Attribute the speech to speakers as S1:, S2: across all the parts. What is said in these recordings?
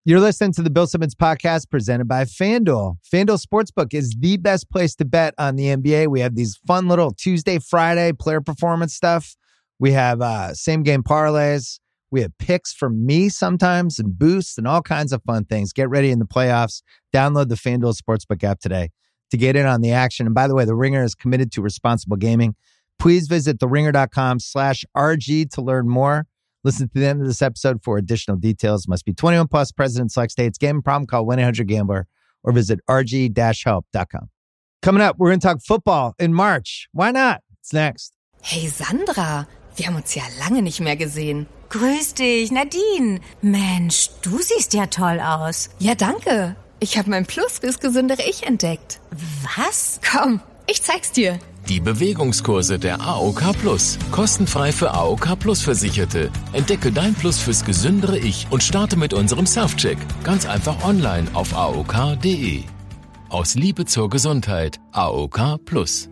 S1: You're listening to the Bill Simmons podcast presented by FanDuel. FanDuel Sportsbook is the best place to bet on the NBA. We have these fun little Tuesday, Friday player performance stuff. We have same game parlays. We have picks from me sometimes and boosts and all kinds of fun things. Get ready in the playoffs. Download the FanDuel Sportsbook app today to get in on the action. And by the way, The Ringer is committed to responsible gaming. Please visit theringer.com/RG to learn more. Listen to the end of this episode for additional details. Must be 21 plus, present in select states. Gambling problem, call 1-800-GAMBLER or visit rg-help.com. Coming up, we're going to talk football in March. Why not? It's next.
S2: Hey Sandra, wir haben uns ja lange nicht mehr gesehen. Grüß dich, Nadine. Mensch, du siehst ja toll aus. Ja, danke. Ich habe mein Plus fürs gesündere Ich entdeckt. Was? Komm, ich zeig's dir.
S3: Die Bewegungskurse der AOK Plus. Kostenfrei für AOK Plus Versicherte. Entdecke dein Plus fürs gesündere Ich und starte mit unserem Self-Check. Ganz einfach online auf AOK.de. Aus Liebe zur Gesundheit. AOK Plus.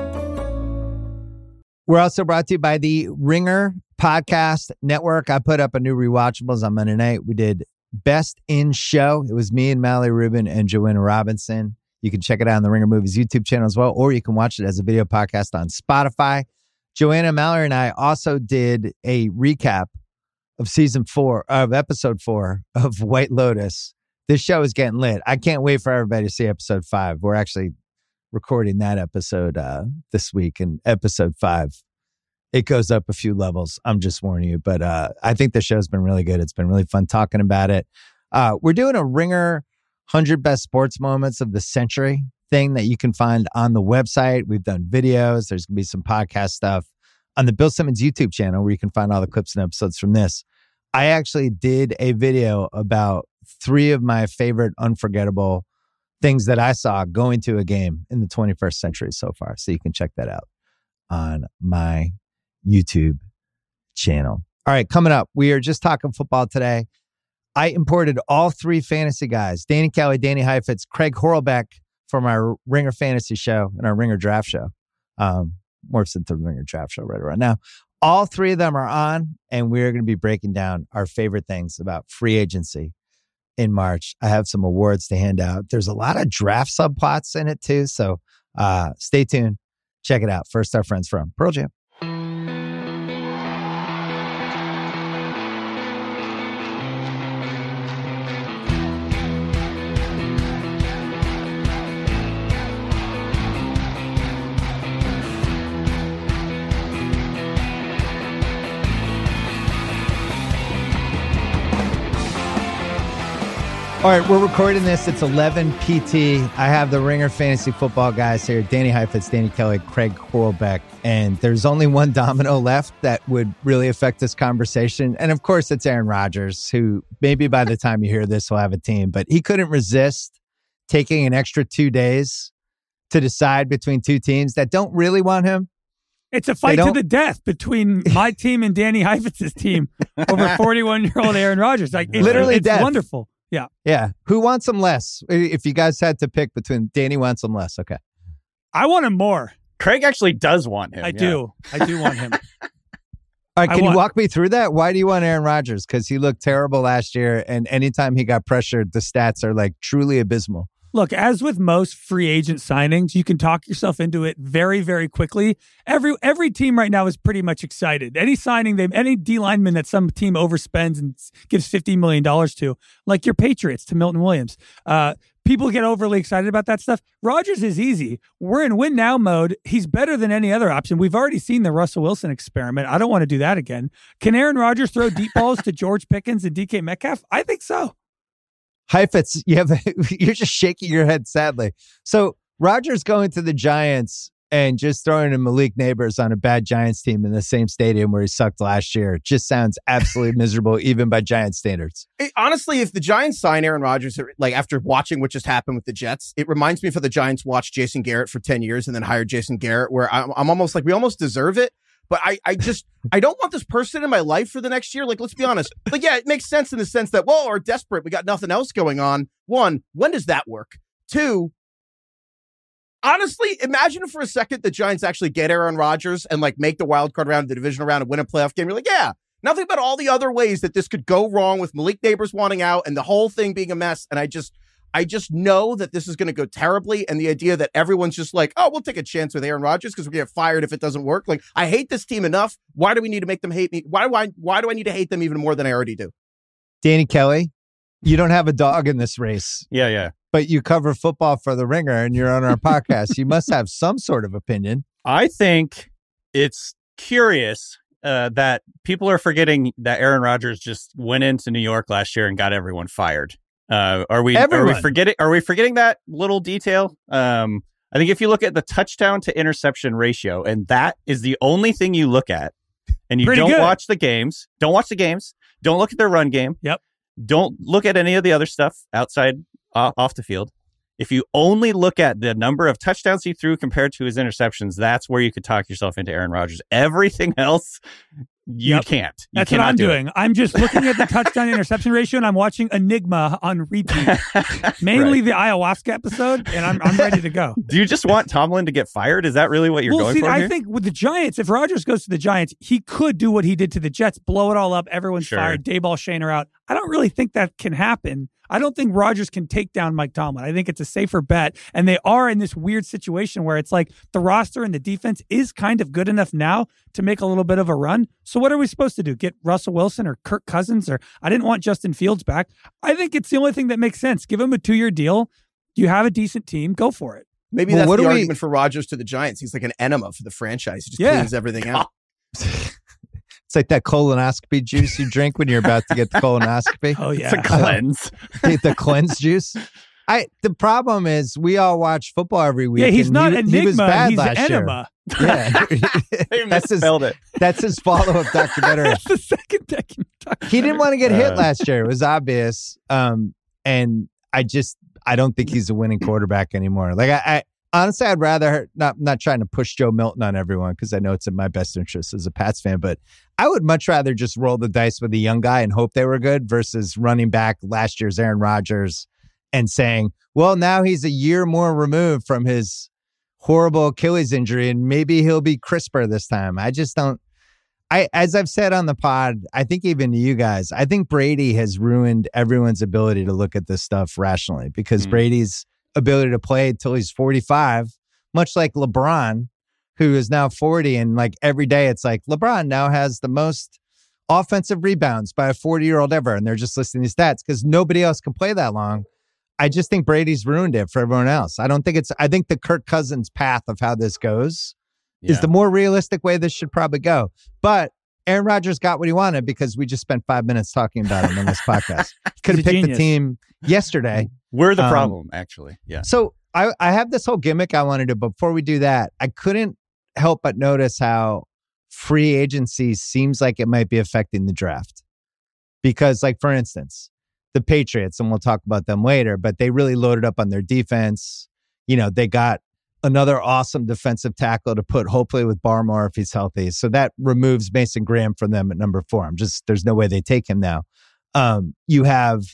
S1: We're also brought to you by the Ringer Podcast Network. I put up a new Rewatchables on Monday night. We did Best in Show. It was me and Mallory Rubin and Joanna Robinson. You can check it out on the Ringer Movies YouTube channel as well, or you can watch it as a video podcast on Spotify. Joanna, Mallory, and I also did a recap of episode 4 of White Lotus. This show is getting lit. I can't wait for everybody to see episode 5. We're actually recording that episode this week, and episode 5, it goes up a few levels. I'm just warning you, but I think the show's been really good. It's been really fun talking about it. We're doing a Ringer 100 Best Sports Moments of the Century thing that you can find on the website. We've done videos. There's going to be some podcast stuff on the Bill Simmons YouTube channel where you can find all the clips and episodes from this. I actually did a video about 3 of my favorite unforgettable things that I saw going to a game in the 21st century so far. So you can check that out on my YouTube channel. All right, coming up, we are just talking football today. I imported all 3 fantasy guys, Danny Kelly, Danny Heifetz, Craig Horlbeck from our Ringer Fantasy Show and our Ringer Draft Show. Morphs into the Ringer Draft Show right around now. All 3 of them are on, and we're going to be breaking down our favorite things about free agency in March. I have some awards to hand out. There's a lot of draft subplots in it too, so stay tuned. Check it out. First, our friends from Pearl Jam. All right, we're recording this. It's 11 PT. I have the Ringer Fantasy Football guys here, Danny Heifetz, Danny Kelly, Craig Horlbeck, and there's only one domino left that would really affect this conversation. And of course, it's Aaron Rodgers, who maybe by the time you hear this will have a team, but he couldn't resist taking an extra 2 days to decide between 2 teams that don't really want him.
S4: It's a fight to the death between my team and Danny Heifetz's team over 41-year-old Aaron Rodgers. Like
S1: literally
S4: it's
S1: death.
S4: Wonderful. Yeah.
S1: Yeah. Who wants him less? If you guys had to pick between, Danny wants him less. Okay.
S4: I want him more.
S5: Craig actually does want him.
S4: I do want him.
S1: All right. Can you walk me through that? Why do you want Aaron Rodgers? Because he looked terrible last year. And anytime he got pressured, the stats are like truly abysmal.
S4: Look, as with most free agent signings, you can talk yourself into it very, very quickly. Every team right now is pretty much excited. Any signing, any D lineman that some team overspends and gives $50 million to, like your Patriots to Milton Williams, people get overly excited about that stuff. Rodgers is easy. We're in win now mode. He's better than any other option. We've already seen the Russell Wilson experiment. I don't want to do that again. Can Aaron Rodgers throw deep balls to George Pickens and DK Metcalf? I think so.
S1: Heifetz, you're just shaking your head sadly. So Rodgers going to the Giants and just throwing in Malik Neighbors on a bad Giants team in the same stadium where he sucked last year just sounds absolutely miserable, even by Giants standards.
S5: Honestly, if the Giants sign Aaron Rodgers, like after watching what just happened with the Jets, it reminds me of how the Giants watched Jason Garrett for 10 years and then hired Jason Garrett, where I'm almost like, we almost deserve it. But I don't want this person in my life for the next year. Like, let's be honest. Like, yeah, it makes sense in the sense that, well, we're desperate. We got nothing else going on. 1, when does that work? 2, honestly, imagine for a second the Giants actually get Aaron Rodgers and like make the wild card round, the divisional round, and win a playoff game. You're like, yeah, Now think about all the other ways that this could go wrong with Malik Neighbors wanting out and the whole thing being a mess. And I just know that this is going to go terribly. And the idea that everyone's just like, oh, we'll take a chance with Aaron Rodgers because we're going to get fired if it doesn't work. Like, I hate this team enough. Why do we need to make them hate me? Why do I need to hate them even more than I already do?
S1: Danny Kelly, you don't have a dog in this race.
S6: Yeah.
S1: But you cover football for The Ringer and you're on our podcast. You must have some sort of opinion.
S6: I think it's curious that people are forgetting that Aaron Rodgers just went into New York last year and got everyone fired. Are we forgetting that little detail? I think if you look at the touchdown to interception ratio, and that is the only thing you look at, and you don't watch the games, don't look at their run game.
S4: Yep.
S6: Don't look at any of the other stuff outside off the field. If you only look at the number of touchdowns he threw compared to his interceptions, that's where you could talk yourself into Aaron Rodgers. Everything else, you can't.
S4: That's what I'm doing. I'm just looking at the touchdown interception ratio, and I'm watching Enigma on repeat. Mainly the ayahuasca episode, and I'm ready to go.
S6: Do you just want Tomlin to get fired? Is that really what you're going for
S4: I
S6: here?
S4: think with the Giants, if Rodgers goes to the Giants, he could do what he did to the Jets, blow it all up, everyone's fired, Dayball, Shane are out. I don't really think that can happen. I don't think Rodgers can take down Mike Tomlin. I think it's a safer bet. And they are in this weird situation where it's like the roster and the defense is kind of good enough now to make a little bit of a run. So what are we supposed to do? Get Russell Wilson or Kirk Cousins? Or I didn't want Justin Fields back. I think it's the only thing that makes sense. Give him a 2-year deal. You have a decent team. Go for it.
S5: Maybe that's the argument for Rodgers to the Giants. He's like an enema for the franchise. He just cleans everything out.
S1: It's like that colonoscopy juice you drink when you're about to get the colonoscopy.
S4: Oh, yeah.
S6: It's a cleanse.
S1: The cleanse juice. The problem is we all watch football every week.
S4: Yeah, he's not Enigma.
S1: He was bad
S4: he's
S1: last
S4: Enema.
S1: year. Yeah. That's his follow-up documentary.
S4: That's the second documentary.
S1: He didn't want to get hit last year. It was obvious. And I don't think he's a winning quarterback anymore. Like I honestly, I'd rather not trying to push Joe Milton on everyone because I know it's in my best interest as a Pats fan, but I would much rather just roll the dice with a young guy and hope they were good versus running back last year's Aaron Rodgers and saying, well, now he's a year more removed from his horrible Achilles injury and maybe he'll be crisper this time. I just don't. As I've said on the pod, I think even to you guys, I think Brady has ruined everyone's ability to look at this stuff rationally because Brady's ability to play until he's 45, much like LeBron, who is now 40. And like every day, it's like LeBron now has the most offensive rebounds by a 40-year-old ever. And they're just listing these stats because nobody else can play that long. I just think Brady's ruined it for everyone else. I think the Kirk Cousins path of how this goes is the more realistic way this should probably go. But Aaron Rodgers got what he wanted because we just spent 5 minutes talking about him in this podcast. Could have picked the team yesterday.
S6: We're the problem, actually. Yeah.
S1: So I have this whole gimmick I want to do. But before we do that, I couldn't help but notice how free agency seems like it might be affecting the draft. Because, like, for instance, the Patriots, and we'll talk about them later, but they really loaded up on their defense. You know, they got another awesome defensive tackle to put, hopefully, with Barmore if he's healthy. So that removes Mason Graham from them at number 4. There's no way they take him now. You have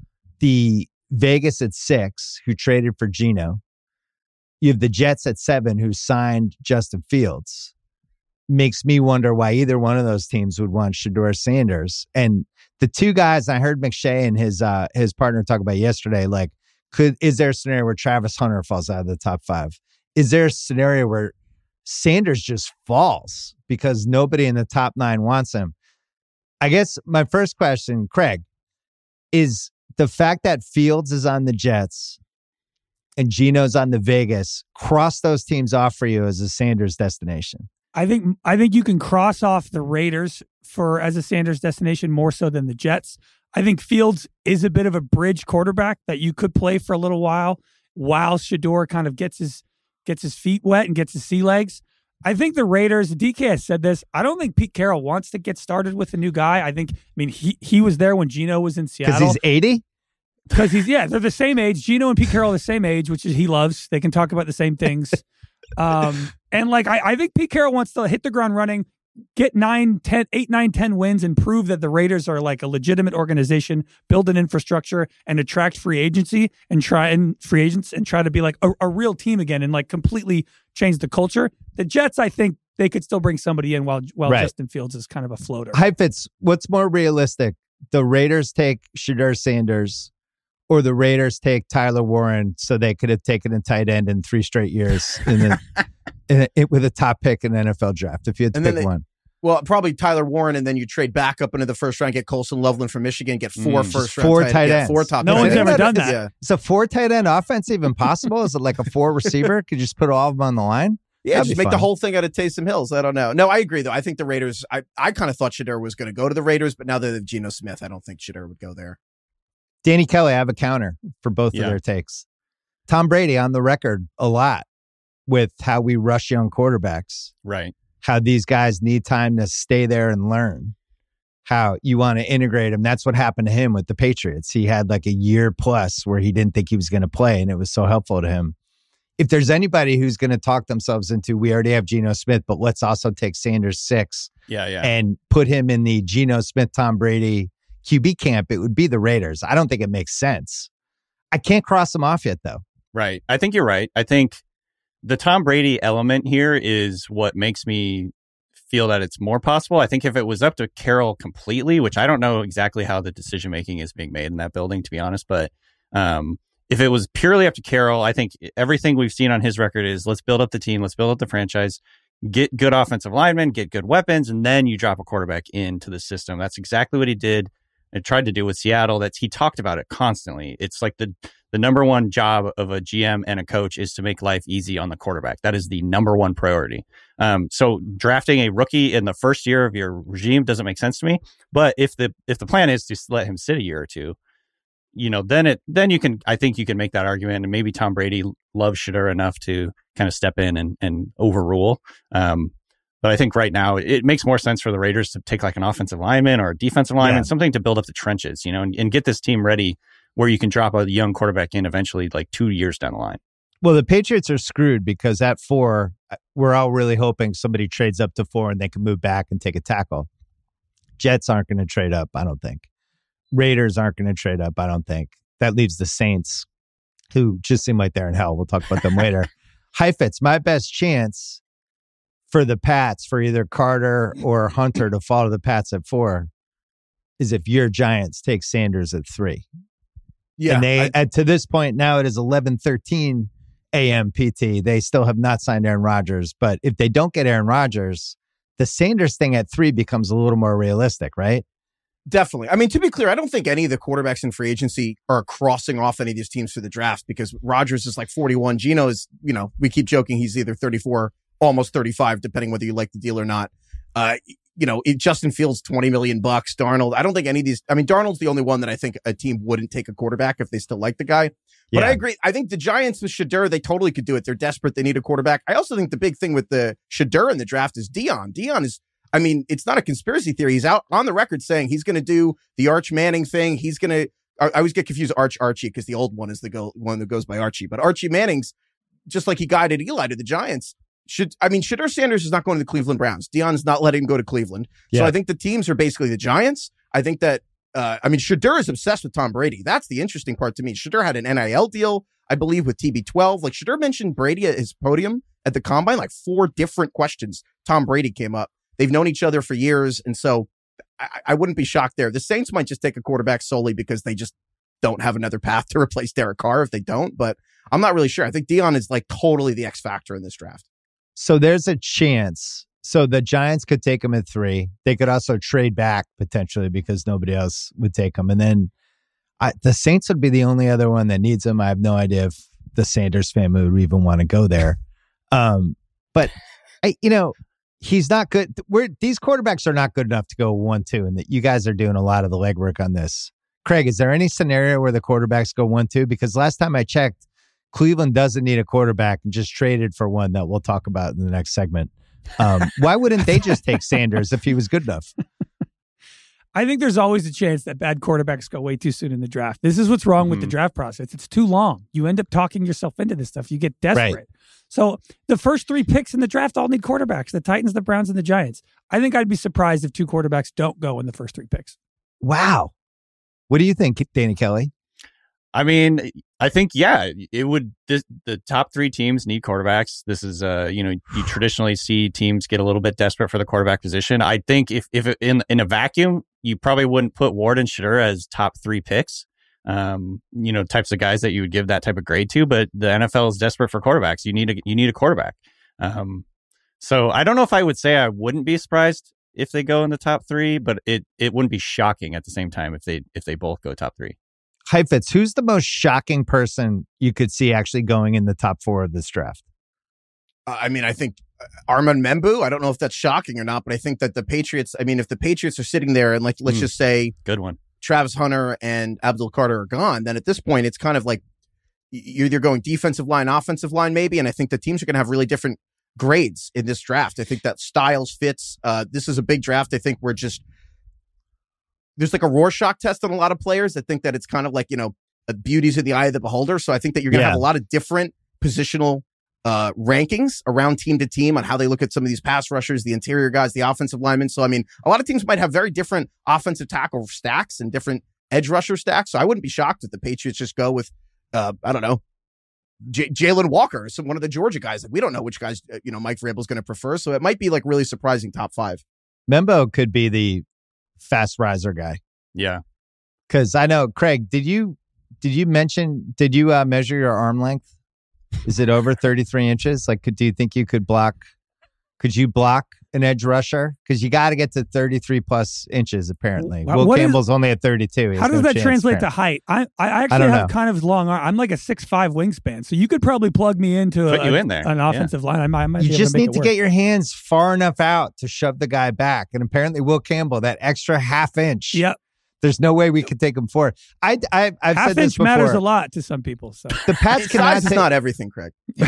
S1: the Vegas at 6, who traded for Geno. You have the Jets at 7, who signed Justin Fields. Makes me wonder why either one of those teams would want Shedeur Sanders. And the two guys I heard McShay and his partner talk about yesterday, like, is there a scenario where Travis Hunter falls out of the top 5? Is there a scenario where Sanders just falls because nobody in the top 9 wants him? I guess my first question, Craig, is the fact that Fields is on the Jets and Geno's on the Vegas, cross those teams off for you as a Sanders destination?
S4: I think you can cross off the Raiders as a Sanders destination more so than the Jets. I think Fields is a bit of a bridge quarterback that you could play for a little while Shedeur kind of gets his feet wet and gets his sea legs. I think the Raiders, DK has said this, I don't think Pete Carroll wants to get started with a new guy. He was there when Geno was in Seattle.
S1: Because he's 80?
S4: Because they're the same age. Geno and Pete Carroll are the same age, which is he loves. They can talk about the same things. And like, I think Pete Carroll wants to hit the ground running, get 8, 9, 10 wins and prove that the Raiders are like a legitimate organization, build an infrastructure and attract free agents and try to be like a real team again and like completely change the culture. The Jets, I think, they could still bring somebody in while
S1: Right.
S4: Justin Fields is kind of a floater.
S1: Heifetz, what's more realistic? The Raiders take Shedeur Sanders or the Raiders take Tyler Warren so they could have taken a tight end in 3 straight years with a top pick in the NFL draft if you had to pick one?
S5: Well, probably Tyler Warren, and then you trade back up into the first round, get Colson Loveland from Michigan, get 4 first round
S1: 4 tight ends.
S5: 4 top.
S4: No
S5: tight
S4: one's
S5: ends.
S4: ever done that.
S5: Yeah.
S1: Is a 4 tight end offense even possible? Is it like a 4 receiver? Could you just put all of them on the line?
S5: Yeah,
S1: That'd
S5: just
S1: be
S5: make the
S1: fun.
S5: whole thing out of Taysom Hills. I don't know. No, I agree, though. I think the Raiders, I kind of thought Shedeur was going to go to the Raiders, but now that they have Geno Smith, I don't think Shedeur would go there.
S1: Danny Kelly, I have a counter for both of their takes. Tom Brady on the record a lot with how we rush young quarterbacks.
S6: Right.
S1: How these guys need time to stay there and learn. How you want to integrate them. That's what happened to him with the Patriots. He had like a year plus where he didn't think he was going to play, and it was so helpful to him. If there's anybody who's going to talk themselves into, we already have Geno Smith, but let's also take Sanders 6 and put him in the Geno Smith, Tom Brady QB camp, it would be the Raiders. I don't think it makes sense. I can't cross them off yet, though.
S6: Right. I think you're right. I think the Tom Brady element here is what makes me feel that it's more possible. I think if it was up to Carroll completely, which I don't know exactly how the decision making is being made in that building, to be honest, but if it was purely up to Carroll, I think everything we've seen on his record is let's build up the team, let's build up the franchise, get good offensive linemen, get good weapons, and then you drop a quarterback into the system. That's exactly what he did and tried to do with Seattle. He talked about it constantly. It's like the number one job of a GM and a coach is to make life easy on the quarterback. That is the number one priority. So drafting a rookie in the first year of your regime doesn't make sense to me. But if the plan is to let him sit a year or two, then you can, I think you can make that argument, and maybe Tom Brady loves Shedeur enough to kind of step in and overrule. But I think right now it makes more sense for the Raiders to take like an offensive lineman or a defensive lineman, something to build up the trenches, and get this team ready where you can drop a young quarterback in eventually, like 2 years down the line.
S1: Well, the Patriots are screwed because at 4, we're all really hoping somebody trades up to 4 and they can move back and take a tackle. Jets aren't going to trade up, I don't think. Raiders aren't going to trade up, I don't think. That leaves the Saints, who just seem like they're in hell. We'll talk about them later. Heifetz, my best chance for the Pats, for either Carter or Hunter to fall to the Pats at 4, is if your Giants take Sanders at 3.
S5: Yeah.
S1: And to this point, now it is 11:13 a.m. PT. They still have not signed Aaron Rodgers. But if they don't get Aaron Rodgers, the Sanders thing at 3 becomes a little more realistic, right?
S5: Definitely. I mean, to be clear, I don't think any of the quarterbacks in free agency are crossing off any of these teams for the draft because Rodgers is like 41. Geno is, we keep joking he's either 34, almost 35, depending whether you like the deal or not. Justin Fields, $20 million. Darnold. I don't think any of these. I mean, Darnold's the only one that I think a team wouldn't take a quarterback if they still like the guy. But I agree. I think the Giants with Shedeur, they totally could do it. They're desperate. They need a quarterback. I also think the big thing with the Shedeur in the draft is Dion. Dion is, it's not a conspiracy theory. He's out on the record saying he's going to do the Arch Manning thing. He's going to, I always get confused Archie because the old one is the one that goes by Archie. But Archie Manning's, just like he guided Eli to the Giants, Shedeur Sanders is not going to the Cleveland Browns. Dion's not letting him go to Cleveland. Yeah. So I think the teams are basically the Giants. I think that, Shedeur is obsessed with Tom Brady. That's the interesting part to me. Shedeur had an NIL deal, I believe, with TB12. Like, Shedeur mentioned Brady at his podium at the Combine, like 4 different questions. Tom Brady came up. They've known each other for years. And so I wouldn't be shocked there. The Saints might just take a quarterback solely because they just don't have another path to replace Derek Carr if they don't. But I'm not really sure. I think Dion is like totally the X factor in this draft.
S1: So there's a chance. So the Giants could take him at 3. They could also trade back potentially because nobody else would take him. And then the Saints would be the only other one that needs him. I have no idea if the Sanders family would even want to go there. But he's not good. These quarterbacks are not good enough to go 1-2, and that you guys are doing a lot of the legwork on this. Craig, is there any scenario where the quarterbacks go 1-2? Because last time I checked, Cleveland doesn't need a quarterback and just traded for one that we'll talk about in the next segment. Why wouldn't they just take Sanders if he was good enough?
S4: I think there's always a chance that bad quarterbacks go way too soon in the draft. This is what's wrong with the draft process. It's too long. You end up talking yourself into this stuff. You get desperate. Right. So the first 3 picks in the draft all need quarterbacks, the Titans, the Browns, and the Giants. I think I'd be surprised if 2 quarterbacks don't go in the first 3 picks.
S1: Wow. What do you think, Danny Kelly?
S6: I mean, I think, it would. The top three teams need quarterbacks. This is, you traditionally see teams get a little bit desperate for the quarterback position. I think if in a vacuum, you probably wouldn't put Ward and Shedeur as top three picks. Types of guys that you would give that type of grade to. But the NFL is desperate for quarterbacks. You need a quarterback. So I don't know if I would say I wouldn't be surprised if they go in the top three, but it wouldn't be shocking at the same time if they both go top three.
S1: Heifetz, who's the most shocking person you could see actually going in the top 4 of this draft?
S5: I think Armand Membu. I don't know if that's shocking or not, but I think that the Patriots, if the Patriots are sitting there and let's just say
S6: good one,
S5: Travis Hunter and Abdul Carter are gone, then at this point, it's kind of like you're going defensive line, offensive line, maybe. And I think the teams are going to have really different grades in this draft. I think that styles fits. This is a big draft. I think there's like a Rorschach test on a lot of players that think that it's kind of like, beauty's in the eye of the beholder. So I think that you're going to have a lot of different positional rankings around team to team on how they look at some of these pass rushers, the interior guys, the offensive linemen. So, a lot of teams might have very different offensive tackle stacks and different edge rusher stacks. So I wouldn't be shocked if the Patriots just go with, Jalen Walker, one of the Georgia guys. Like, we don't know which guys, Mike Vrabel's going to prefer. So it might be like really surprising top 5.
S1: Membo could be the fast riser guy.
S6: Yeah.
S1: Because I know, Craig, did you measure your arm length? Is it over 33 inches? Like, do you think you could block an edge rusher? Because you got to get to 33 plus inches, apparently. Will Campbell's only at 32.
S4: How does that translate to height? I actually have kind of long arm. I'm like a 6'5" wingspan, so you could probably plug me into an offensive line. I might
S1: you just need to get your hands far enough out to shove the guy back. And apparently Will Campbell, that extra half inch.
S4: Yep.
S1: There's no way we could take him forward. I've said this before.
S4: Matters a lot to some people. So
S1: the Pats cannot
S5: take, not everything, Craig.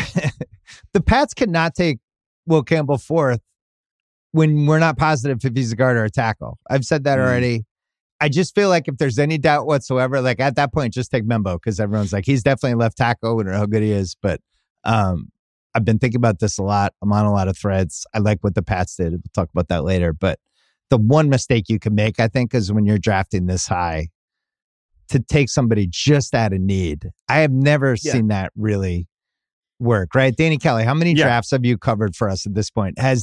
S1: The Pats cannot take Will Campbell fourth when we're not positive if he's a guard or a tackle. I've said that already. I just feel like if there's any doubt whatsoever, like at that point, just take Membo, because everyone's like, he's definitely left tackle. We don't know how good he is. But I've been thinking about this a lot. I'm on a lot of threads. I like what the Pats did. We'll talk about that later. But the one mistake you can make, I think, is when you're drafting this high to take somebody just out of need. I have never seen that really work, right? Danny Kelly, how many drafts have you covered for us at this point? Has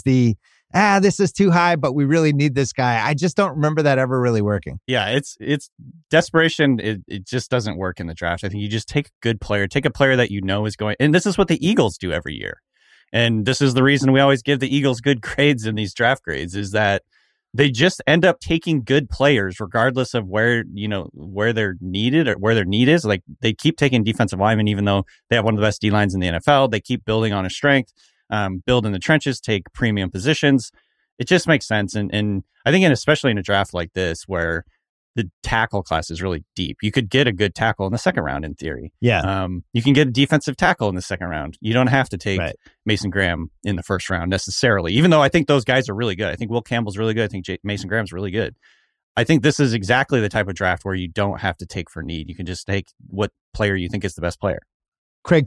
S1: this is too high, but we really need this guy. I just don't remember that ever really working.
S6: Yeah, it's desperation. It just doesn't work in the draft. I think you just take a good player, take a player that you know is going, and this is what the Eagles do every year. And this is the reason we always give the Eagles good grades in these draft grades, is that they just end up taking good players regardless of where they're needed or where their need is. Like, they keep taking defensive linemen, even though they have one of the best D lines in the NFL. They keep building on a strength, build in the trenches, take premium positions. It just makes sense. And I think, especially in a draft like this, where the tackle class is really deep, you could get a good tackle in the second round, in theory.
S1: Yeah.
S6: You can get a defensive tackle in the second round. You don't have to take Mason Graham in the first round necessarily, even though I think those guys are really good. I think Will Campbell's really good. I think Mason Graham's really good. I think this is exactly the type of draft where you don't have to take for need. You can just take what player you think is the best player.
S1: Craig,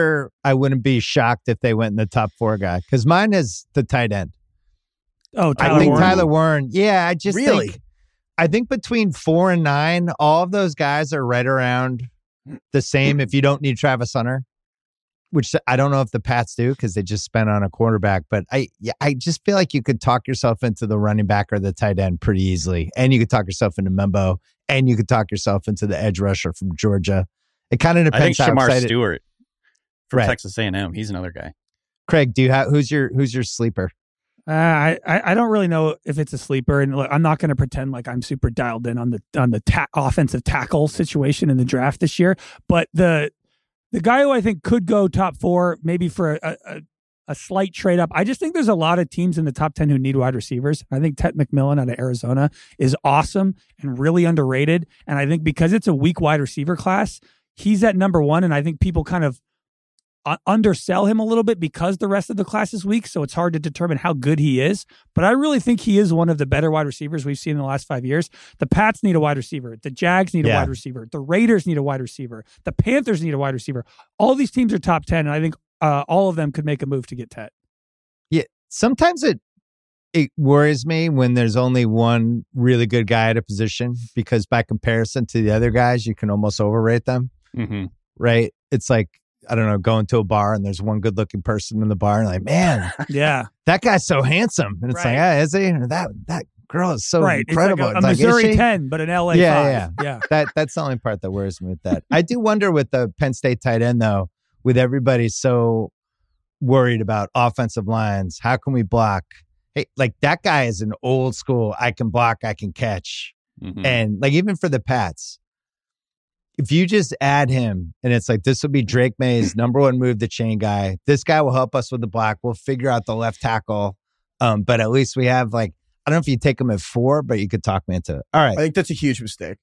S1: I wouldn't be shocked if they went in the top 4 guy, because mine is the tight end.
S4: Oh,
S1: Tyler Warren. Yeah, I just I think between 4 and 9, all of those guys are right around the same if you don't need Travis Hunter, which I don't know if the Pats do because they just spent on a quarterback. But I just feel like you could talk yourself into the running back or the tight end pretty easily. And you could talk yourself into Membo, and you could talk yourself into the edge rusher from Georgia. It kind of depends.
S6: I think Shamar Stewart from Texas A&M. He's another guy.
S1: Craig, who's your sleeper?
S4: I don't really know if it's a sleeper, and look, I'm not going to pretend like I'm super dialed in on the offensive tackle situation in the draft this year. But the guy who I think could go top 4, maybe for a slight trade up. I just think there's a lot of teams in the top 10 who need wide receivers. I think Ted McMillan out of Arizona is awesome and really underrated. And I think because it's a weak wide receiver class, he's at number 1. And I think people kind of undersell him a little bit because the rest of the class is weak, so it's hard to determine how good he is. But I really think he is one of the better wide receivers we've seen in the last 5 years. The Pats need a wide receiver. The Jags need a wide receiver. The Raiders need a wide receiver. The Panthers need a wide receiver. All these teams are top 10, and I think all of them could make a move to get Ted.
S1: Yeah, sometimes it worries me when there's only one really good guy at a position, because by comparison to the other guys, you can almost overrate them.
S6: Mm-hmm.
S1: right? It's like, I don't know, going to a bar and there's one good looking person in the bar and like, man,
S4: yeah,
S1: that guy's so handsome. And it's like, is he? Or that girl is so incredible.
S4: It's like a Missouri 10, but an LA 5.
S1: Yeah. That's the only part that worries me with that. I do wonder with the Penn State tight end, though, with everybody so worried about offensive lines, how can we block? Hey, like that guy is an old school, I can block, I can catch. Mm-hmm. And like even for the Pats, if you just add him and it's like, this will be Drake May's number one move the chain guy. This guy will help us with the block. We'll figure out the left tackle. But at least we have like, I don't know if you take him at 4, but you could talk me into it. All right.
S5: I think that's a huge mistake.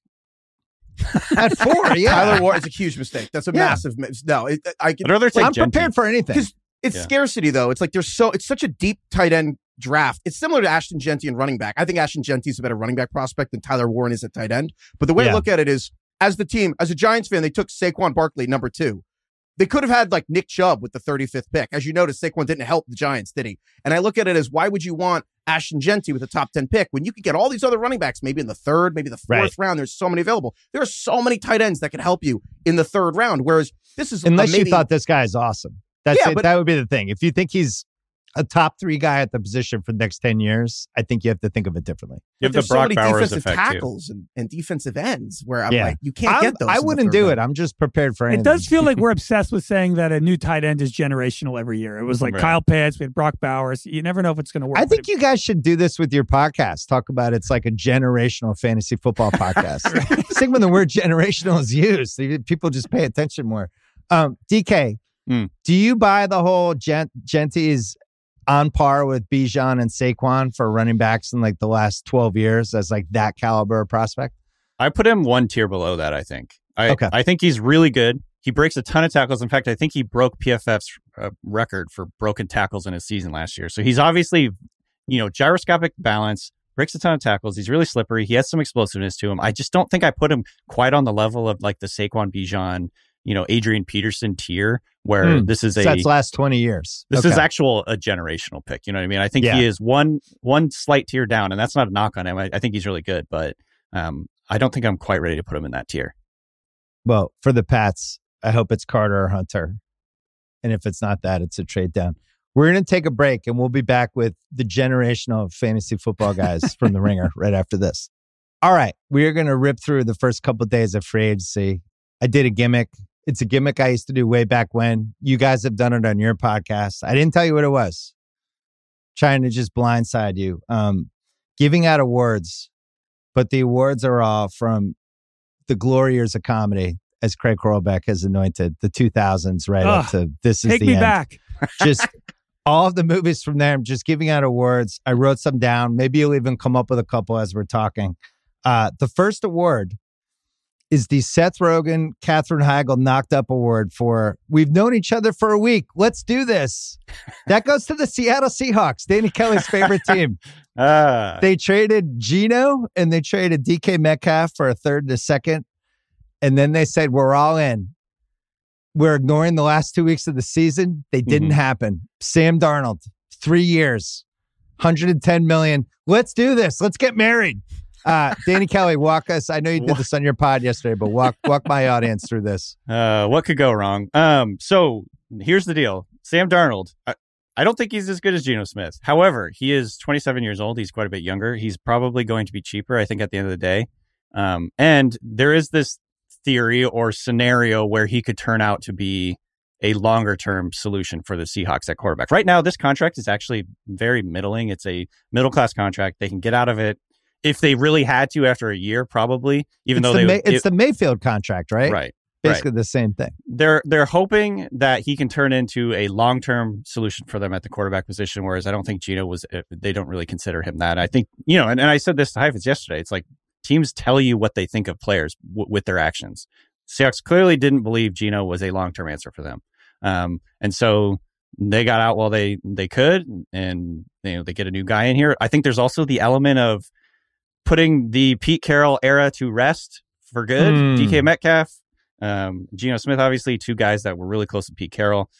S1: At 4, yeah.
S5: Tyler Ward is a huge mistake. That's a massive no. I'm
S1: prepared for anything.
S5: Because it's scarcity though. It's like it's such a deep tight end draft. It's similar to Ashton Genty and running back. I think Ashton Genty is a better running back prospect than Tyler Warren is at tight end. But the way I look at it is, as the team, as a Giants fan, they took Saquon Barkley, number 2. They could have had like Nick Chubb with the 35th pick. As you notice, Saquon didn't help the Giants, did he? And I look at it as, why would you want Ashton Genty with a top 10 pick when you could get all these other running backs, maybe in the 3rd, maybe the 4th round? There's so many available. There are so many tight ends that can help you in the 3rd round. Whereas this is
S1: unless you thought this guy is awesome. That's it. That would be the thing. If you think he's a top 3 guy at the position for the next 10 years, I think you have to think of it differently.
S6: You have the Brock Bowers
S5: defensive
S6: effect
S5: tackles and defensive ends where I'm like, you can't get those.
S1: I wouldn't do it. I'm just prepared for anything.
S4: It does feel like we're obsessed with saying that a new tight end is generational every year. It was like Kyle Pitts, we had Brock Bowers. You never know if it's going to work.
S1: I think you guys should do this with your podcast. Talk about it's like a generational fantasy football podcast. I think when the word generational is used, people just pay attention more. DK, do you buy the whole Genty's on par with Bijan and Saquon for running backs in like the last 12 years as like that caliber of prospect?
S6: I put him 1 tier below that, I think. I think he's really good. He breaks a ton of tackles. In fact, I think he broke PFF's record for broken tackles in his season last year. So he's obviously, gyroscopic balance, breaks a ton of tackles. He's really slippery. He has some explosiveness to him. I just don't think I put him quite on the level of like the Saquon, Bijan, Adrian Peterson tier, where this is
S1: that's last 20 years.
S6: This is a generational pick. You know what I mean? I think he is one slight tier down, and that's not a knock on him. I think he's really good, but I don't think I'm quite ready to put him in that tier.
S1: Well, for the Pats, I hope it's Carter or Hunter. And if it's not that, it's a trade down. We're going to take a break, and we'll be back with the generational fantasy football guys from the Ringer right after this. All right. We are going to rip through the first couple of days of free agency. I did a gimmick. It's a gimmick I used to do way back when. You guys have done it on your podcast. I didn't tell you what it was. Trying to just blindside you. Giving out awards, but the awards are all from the glory years of comedy, as Craig Horlbeck has anointed, the 2000s right up to This Is the End.
S4: Take me back.
S1: Just all of the movies from there. I'm just giving out awards. I wrote some down. Maybe you'll even come up with a couple as we're talking. The first award is the Seth Rogen, Katherine Heigl Knocked Up Award for We've Known Each Other for a Week. Let's do this. That goes to the Seattle Seahawks, Danny Kelly's favorite team. They traded Geno and they traded DK Metcalf for a 3rd and a 2nd. And then they said, we're all in. We're ignoring the last 2 weeks of the season. They didn't happen. Sam Darnold, 3 years, $110 million. Let's do this. Let's get married. Danny Kelly, walk us. I know you did this on your pod yesterday, but walk my audience through this.
S6: What could go wrong? So here's the deal. Sam Darnold, I don't think he's as good as Geno Smith. However, he is 27 years old. He's quite a bit younger. He's probably going to be cheaper, I think, at the end of the day. And there is this theory or scenario where he could turn out to be a longer term solution for the Seahawks at quarterback. Right now, this contract is actually very middling. It's a middle class contract. They can get out of it if they really had to after a year, probably. It's
S1: the Mayfield contract, right?
S6: Right.
S1: Basically the same thing.
S6: They're hoping that he can turn into a long term solution for them at the quarterback position. Whereas I don't think Geno was. They don't really consider him that. I think and I said this to Heifetz yesterday. It's like teams tell you what they think of players with their actions. Seahawks clearly didn't believe Geno was a long term answer for them, and so they got out while they could, and they get a new guy in here. I think there's also the element of putting the Pete Carroll era to rest for good. DK Metcalf, Geno Smith, obviously 2 guys that were really close to Pete Carroll.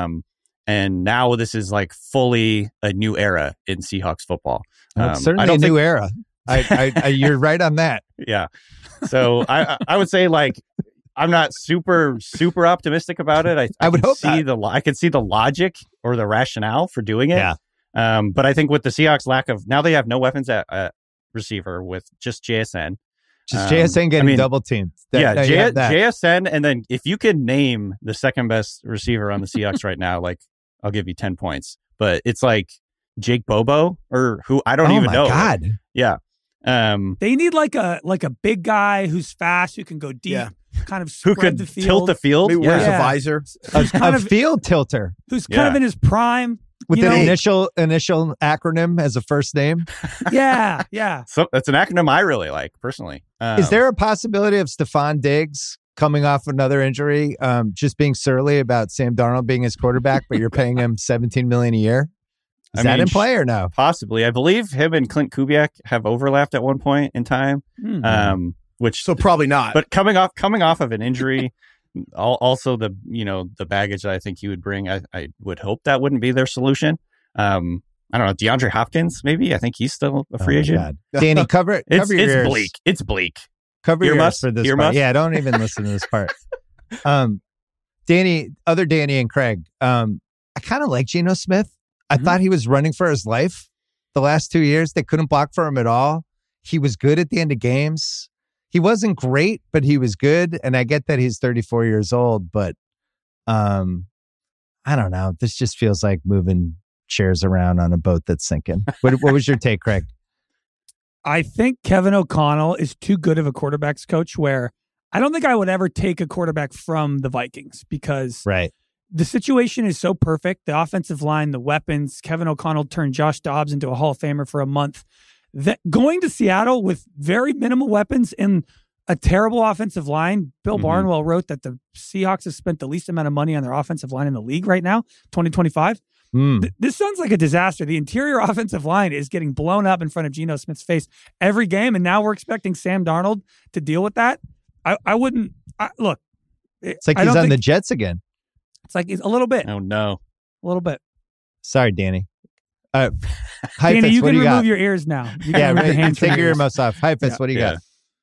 S6: And now this is like fully a new era in Seahawks football.
S1: It's certainly a new era. You're right on that.
S6: Yeah. So I would say like, I'm not super optimistic about it.
S1: I would hope
S6: I could see the logic or the rationale for doing it.
S1: Yeah.
S6: But I think with the Seahawks lack of now they have no weapons at receiver with just JSN.
S1: Just JSN getting double teamed.
S6: JSN, and then if you can name the second best receiver on the Seahawks right now, like I'll give you 10 points. But it's like Jake Bobo or who I don't even know.
S1: Oh my God.
S6: Yeah.
S4: They need like a big guy who's fast, who can go deep, kind of spread
S6: who could
S4: the field.
S6: tilt the field.
S5: Maybe wears a visor.
S1: A field tilter.
S4: Who's kind of in his prime.
S1: With an initial acronym as a first name.
S4: Yeah.
S6: So that's an acronym I really like personally.
S1: Is there a possibility of Stephon Diggs coming off another injury, just being surly about Sam Darnold being his quarterback, but you're paying him $17 million a year? Is that in play or no?
S6: Possibly. I believe him and Clint Kubiak have overlapped at one point in time. Which
S5: so probably not.
S6: But coming off of an injury. Also, the baggage that I think he would bring, I would hope that wouldn't be their solution. I don't know, DeAndre Hopkins, maybe. I think he's still a free agent.
S1: God. Danny, cover your ears.
S6: Bleak. It's bleak.
S1: Cover your ears for this part. Yeah, don't even listen to this part. Danny and Craig, I kind of like Geno Smith. I thought he was running for his life the last 2 years. They couldn't block for him at all. He was good at the end of games. He wasn't great, but he was good. And I get that he's 34 years old, but I don't know. This just feels like moving chairs around on a boat that's sinking. What was your take, Craig?
S4: I think Kevin O'Connell is too good of a quarterbacks coach where I don't think I would ever take a quarterback from the Vikings because the situation is so perfect. The offensive line, the weapons, Kevin O'Connell turned Josh Dobbs into a Hall of Famer for a month. That going to Seattle with very minimal weapons and a terrible offensive line. Bill Barnwell wrote that the Seahawks have spent the least amount of money on their offensive line in the league right now, 2025. This sounds like a disaster. The interior offensive line is getting blown up in front of Geno Smith's face every game, and now we're expecting Sam Darnold to deal with that. I wouldn't look.
S1: It's like he's on the Jets again.
S4: It's like a little bit.
S6: Oh no,
S4: a little bit.
S1: Sorry, Danny.
S4: Danny, you can remove your ears now. You can remove your hands
S1: take your earmuffs off. Hi, Fitz, what do you got?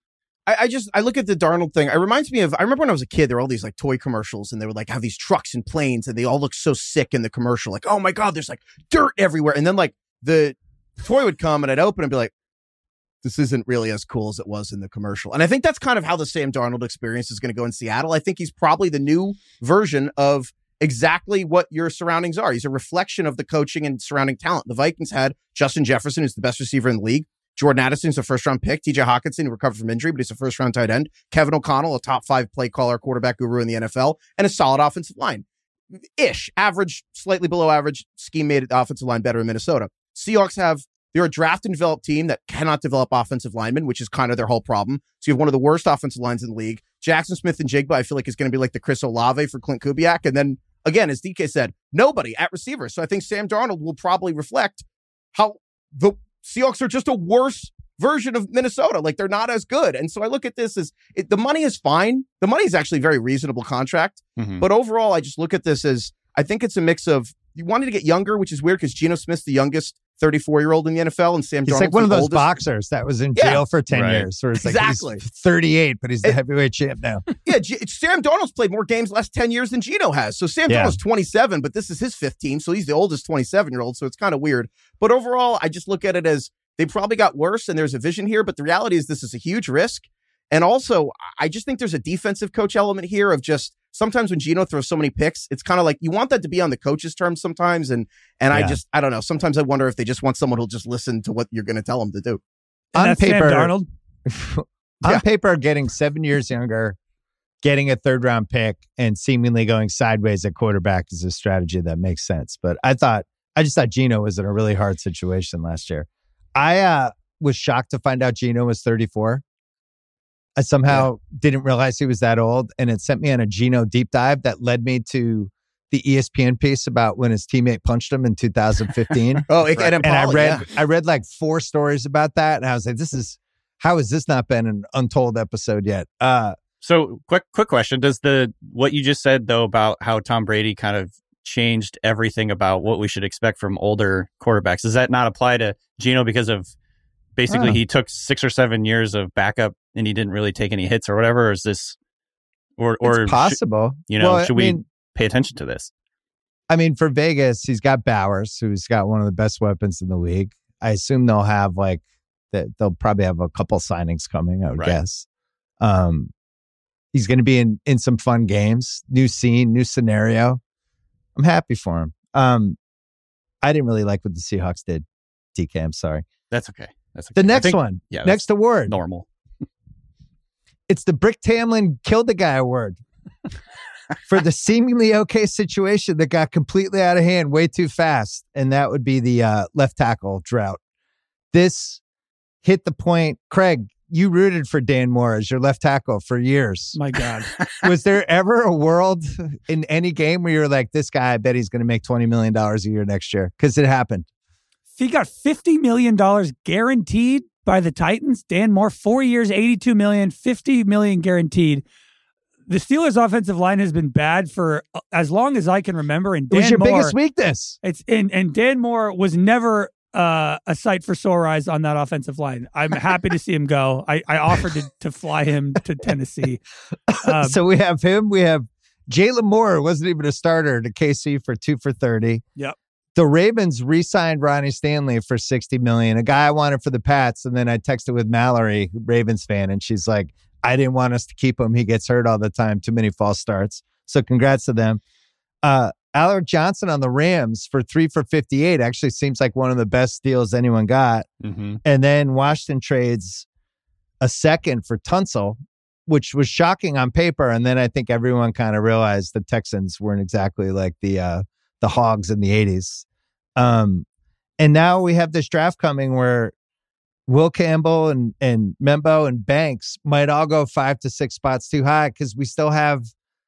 S5: I look at the Darnold thing. It reminds me of, I remember when I was a kid, there were all these like toy commercials and they would like have these trucks and planes and they all look so sick in the commercial. Like, oh my God, there's like dirt everywhere. And then like the toy would come and I'd open and be like, this isn't really as cool as it was in the commercial. And I think that's kind of how the Sam Darnold experience is going to go in Seattle. I think he's probably the new version of exactly what your surroundings are. He's a reflection of the coaching and surrounding talent. The Vikings had Justin Jefferson, who's the best receiver in the league. Jordan Addison's a first-round pick. TJ Hawkinson, who recovered from injury, but he's a first-round tight end. Kevin O'Connell, a top 5 play caller, quarterback guru in the NFL, and a solid offensive line. Average, slightly below average. Scheme made the offensive line better in Minnesota. Seahawks they're a draft and develop team that cannot develop offensive linemen, which is kind of their whole problem. So you have one of the worst offensive lines in the league. Jackson Smith and Jigba, I feel like is going to be like the Chris Olave for Clint Kubiak. And then, again, as DK said, nobody at receiver. So I think Sam Darnold will probably reflect how the Seahawks are just a worse version of Minnesota. Like, they're not as good. And so I look at this as the money is fine. The money is actually a very reasonable contract. But overall, I just look at this as, I think it's a mix of, you wanted to get younger, which is weird because Geno Smith's the youngest 34-year-old in the NFL, and Sam Darnold's
S1: he's like one of those
S5: oldest
S1: boxers that was in jail for 10 years. Where it's like he's 38, but he's the heavyweight champ now.
S5: Sam Darnold's played more games the last 10 years than Geno has. So Sam Darnold's 27, but this is his 15, so he's the oldest 27-year-old, so it's kind of weird. But overall, I just look at it as they probably got worse, and there's a vision here, but the reality is this is a huge risk. And also, I just think there's a defensive coach element here of just sometimes when Geno throws so many picks, it's kind of like you want that to be on the coach's terms sometimes. And I don't know. Sometimes I wonder if they just want someone who'll just listen to what you're going to tell them to do.
S1: On paper,
S4: Sam Darnold.
S1: Paper, getting 7 years younger, getting a 3rd-round pick, and seemingly going sideways at quarterback is a strategy that makes sense. But I just thought Geno was in a really hard situation last year. I was shocked to find out Geno was 34. I somehow didn't realize he was that old, and it sent me on a Geno deep dive that led me to the ESPN piece about when his teammate punched him in 2015.
S5: And
S1: I read like 4 stories about that, and I was like, how has this not been an untold episode yet?
S6: So quick question. Does what you just said though about how Tom Brady kind of changed everything about what we should expect from older quarterbacks, does that not apply to Geno because of basically he took 6 or 7 years of backup and he didn't really take any hits or whatever? Or is this Or
S1: it's possible.
S6: Should we pay attention to this?
S1: I mean, for Vegas, he's got Bowers, who's got one of the best weapons in the league. I assume they'll have they'll probably have a couple signings coming, I would guess. He's going to be in some fun games, new scene, new scenario. I'm happy for him. I didn't really like what the Seahawks did. DK, I'm sorry.
S6: That's okay.
S1: The next one. Yeah, next award.
S6: Normal.
S1: It's the Brick Tamland killed the guy award for the seemingly okay situation that got completely out of hand way too fast. And that would be the left tackle drought. This hit the point. Craig, you rooted for Dan Moore as your left tackle for years.
S4: My God.
S1: Was there ever a world in any game where you're like, this guy, I bet he's going to make $20 million a year next year? Because it happened.
S4: He got $50 million guaranteed by the Titans. Dan Moore, 4 years, $82 million, $50 million guaranteed. The Steelers' offensive line has been bad for as long as I can remember. And Dan
S1: it was your
S4: Moore,
S1: biggest weakness.
S4: And Dan Moore was never a sight for sore eyes on that offensive line. I'm happy to see him go. I offered to fly him to Tennessee.
S1: So we have him. We have Jalen Moore, wasn't even a starter, to KC for 2 for $30.
S4: Yep.
S1: The Ravens re-signed Ronnie Stanley for $60 million, a guy I wanted for the Pats. And then I texted with Mallory, Ravens fan, and she's like, I didn't want us to keep him. He gets hurt all the time. Too many false starts. So congrats to them. Alec Johnson on the Rams for 3 for $58 actually seems like one of the best deals anyone got.
S6: Mm-hmm.
S1: And then Washington trades a second for Tunsil, which was shocking on paper. And then I think everyone kind of realized the Texans weren't exactly like the Hogs in the 80s. And now we have this draft coming where Will Campbell and Membo and Banks might all go 5 to 6 spots too high because we still have,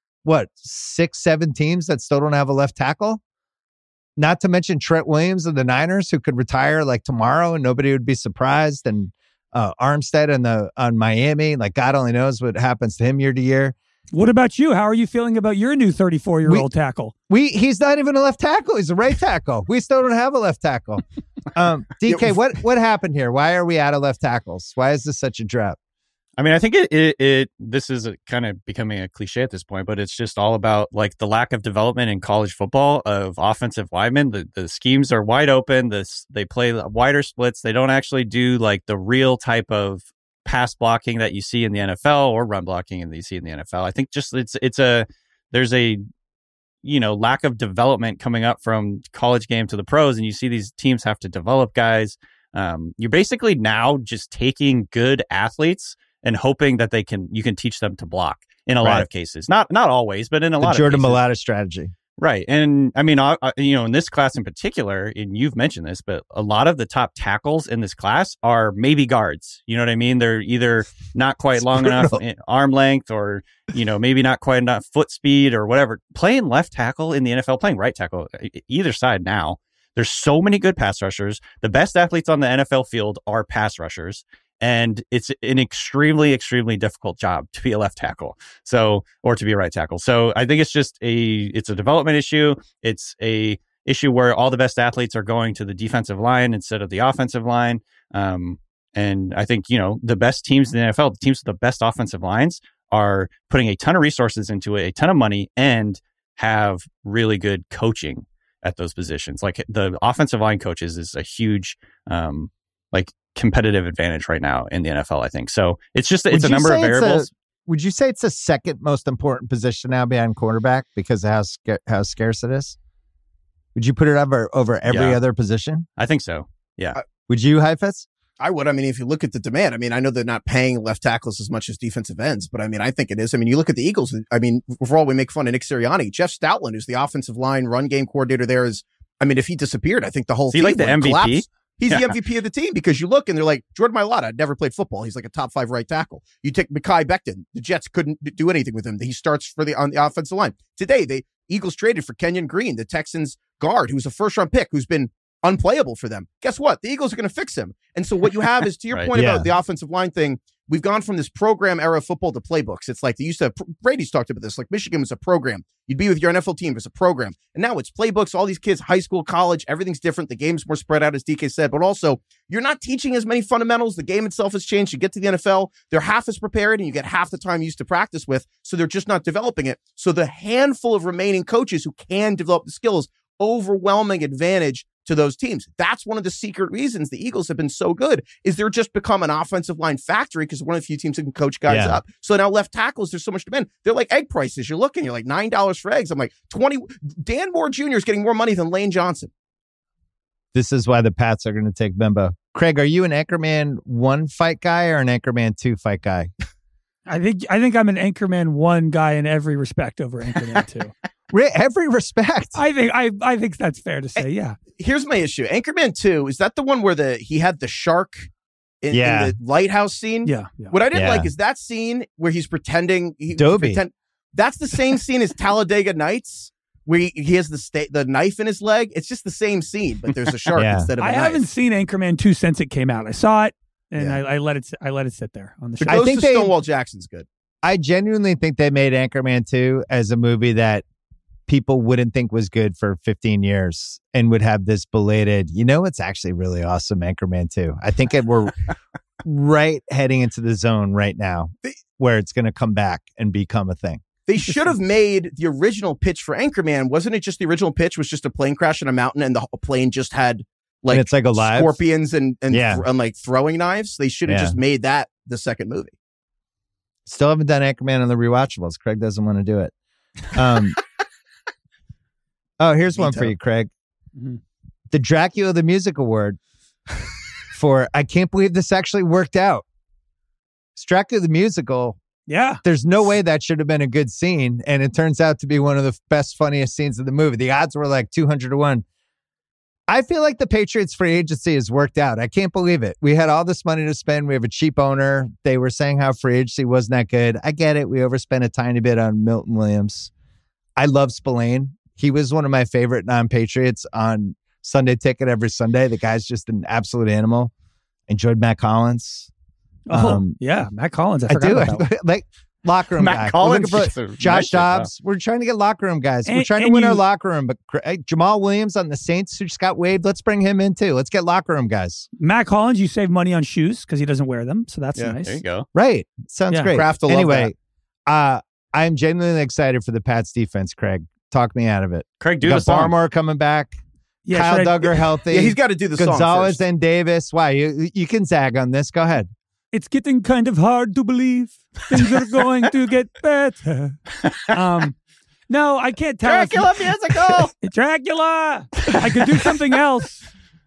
S1: 6-7 teams that still don't have a left tackle? Not to mention Trent Williams of the Niners, who could retire like tomorrow and nobody would be surprised. And Armstead on Miami, like God only knows what happens to him year to year.
S4: What about you? How are you feeling about your new 34-year-old tackle?
S1: He's not even a left tackle. He's a right tackle. We still don't have a left tackle. DK, what happened here? Why are we out of left tackles? Why is this such a drought?
S6: I mean, I think this is kind of becoming a cliche at this point, but it's just all about like the lack of development in college football of offensive linemen. The schemes are wide open. They play wider splits. They don't actually do like the real type of pass blocking that you see in the NFL or run blocking that you see in the NFL. I think just there's a lack of development coming up from college game to the pros, and you see these teams have to develop guys. You're basically now just taking good athletes and hoping that you can teach them to block in a lot of cases. Not always, but in a lot of cases.
S1: Jordan Mailata strategy.
S6: Right. And I mean, in this class in particular, and you've mentioned this, but a lot of the top tackles in this class are maybe guards. You know what I mean? They're either not quite long enough arm length or, maybe not quite enough foot speed or whatever. Playing left tackle in the NFL, playing right tackle, either side now, there's so many good pass rushers. The best athletes on the NFL field are pass rushers. And it's an extremely, extremely difficult job to be a left tackle, or to be a right tackle. So I think it's a development issue. It's a issue where all the best athletes are going to the defensive line instead of the offensive line. And I think, the best teams in the NFL, the teams with the best offensive lines are putting a ton of resources into it, a ton of money, and have really good coaching at those positions. Like the offensive line coaches is a huge, competitive advantage right now in the NFL, I think. So it's a number of variables.
S1: Would you say it's the second most important position now behind quarterback because of how scarce it is? Would you put it over every other position?
S6: I think so. Yeah.
S1: Would you, Heifetz?
S5: I would. I mean, if you look at the demand, I mean, I know they're not paying left tackles as much as defensive ends, but I mean, I think it is. I mean, you look at the Eagles. I mean, overall, we make fun of Nick Sirianni. Jeff Stoutland, who's the offensive line run game coordinator there, if he disappeared, I think the whole
S6: team would collapse. MVP?
S5: He's the MVP of the team because you look and they're like, Jordan Mailata never played football. He's like a top 5 right tackle. You take Mekhi Becton. The Jets couldn't do anything with him. He starts on the offensive line. Today, the Eagles traded for Kenyon Green, the Texans guard, who's a first-round pick, who's been unplayable for them. Guess what? The Eagles are going to fix him. And so what you have is, to your point about the offensive line thing, we've gone from this program era of football to playbooks. It's like they used to, Brady's talked about this, like Michigan was a program. You'd be with your NFL team as a program. And now it's playbooks, all these kids, high school, college, everything's different. The game's more spread out, as DK said, but also you're not teaching as many fundamentals. The game itself has changed. You get to the NFL, they're half as prepared and you get half the time used to practice with. So they're just not developing it. So the handful of remaining coaches who can develop the skills, overwhelming advantage to those teams. That's one of the secret reasons the Eagles have been so good, is they're just become an offensive line factory because one of the few teams that can coach guys up. So now left tackles, there's so much demand. They're like egg prices. You're like $9 for eggs. I'm like 20. Dan Moore Jr. is getting more money than Lane Johnson.
S1: This is why the Pats are going to take Bimbo. Craig, are you an Anchorman 1 fight guy or an Anchorman 2 fight guy?
S4: I think I'm an Anchorman 1 guy in every respect over Anchorman 2.
S1: Every respect.
S4: I think that's fair to say. Yeah.
S5: Here's my issue. Anchorman 2, is that the one where he had the shark in the lighthouse scene?
S4: Yeah.
S5: What I didn't like is that scene where he's pretending. That's the same scene as Talladega Nights, where he has the knife in his leg. It's just the same scene, but there's a shark instead of a knife.
S4: I haven't seen Anchorman 2 since it came out. I saw it and I let it sit there on the show.
S5: I think Stonewall Jackson's good.
S1: I genuinely think they made Anchorman 2 as a movie that people wouldn't think was good for 15 years and would have this belated, it's actually really awesome, Anchorman 2. I think we're right heading into the zone right now where it's going to come back and become a thing.
S5: They should have made the original pitch for Anchorman. Wasn't it just the original pitch was just a plane crash on a mountain and the plane just had like
S1: it's like alive
S5: scorpions and like throwing knives? They should have just made that the second movie.
S1: Still haven't done Anchorman on the rewatchables. Craig doesn't want to do it. Oh, here's one for you, Craig. Mm-hmm. The Dracula the Music Award for I can't believe this actually worked out. It's Dracula the Musical.
S4: Yeah.
S1: There's no way that should have been a good scene, and it turns out to be one of the best, funniest scenes of the movie. The odds were like 200-1. I feel like the Patriots free agency has worked out. I can't believe it. We had all this money to spend. We have a cheap owner. They were saying how free agency wasn't that good. I get it. We overspent a tiny bit on Milton Williams. I love Spillane. He was one of my favorite non-Patriots on Sunday Ticket every Sunday. The guy's just an absolute animal. Enjoyed Matt Collins.
S4: Yeah, Matt Collins. I forgot about that.
S1: Like locker room
S6: Matt
S1: guy.
S6: Collins.
S1: Josh Dobbs. We're trying to get locker room guys. We're trying to win our locker room. But Jamal Williams on the Saints who just got waived. Let's bring him in too. Let's get locker room guys.
S4: Matt Collins, you save money on shoes because he doesn't wear them. So that's nice.
S6: There you go.
S1: Right. Sounds great.
S5: Kraft will love
S1: anyway, I'm genuinely excited for the Pats defense, Craig. Talk me out of it.
S6: Craig, do the song.
S1: Barmore coming back.
S4: Yeah,
S1: Kyle Duggar healthy.
S5: Yeah, he's got to do the song
S1: Gonzalez
S5: first.
S1: and Davis. Why? You can zag on this. Go ahead.
S4: It's getting kind of hard to believe things are going to get better. No, I can't tell.
S5: Dracula musical.
S4: Dracula. I could do something else.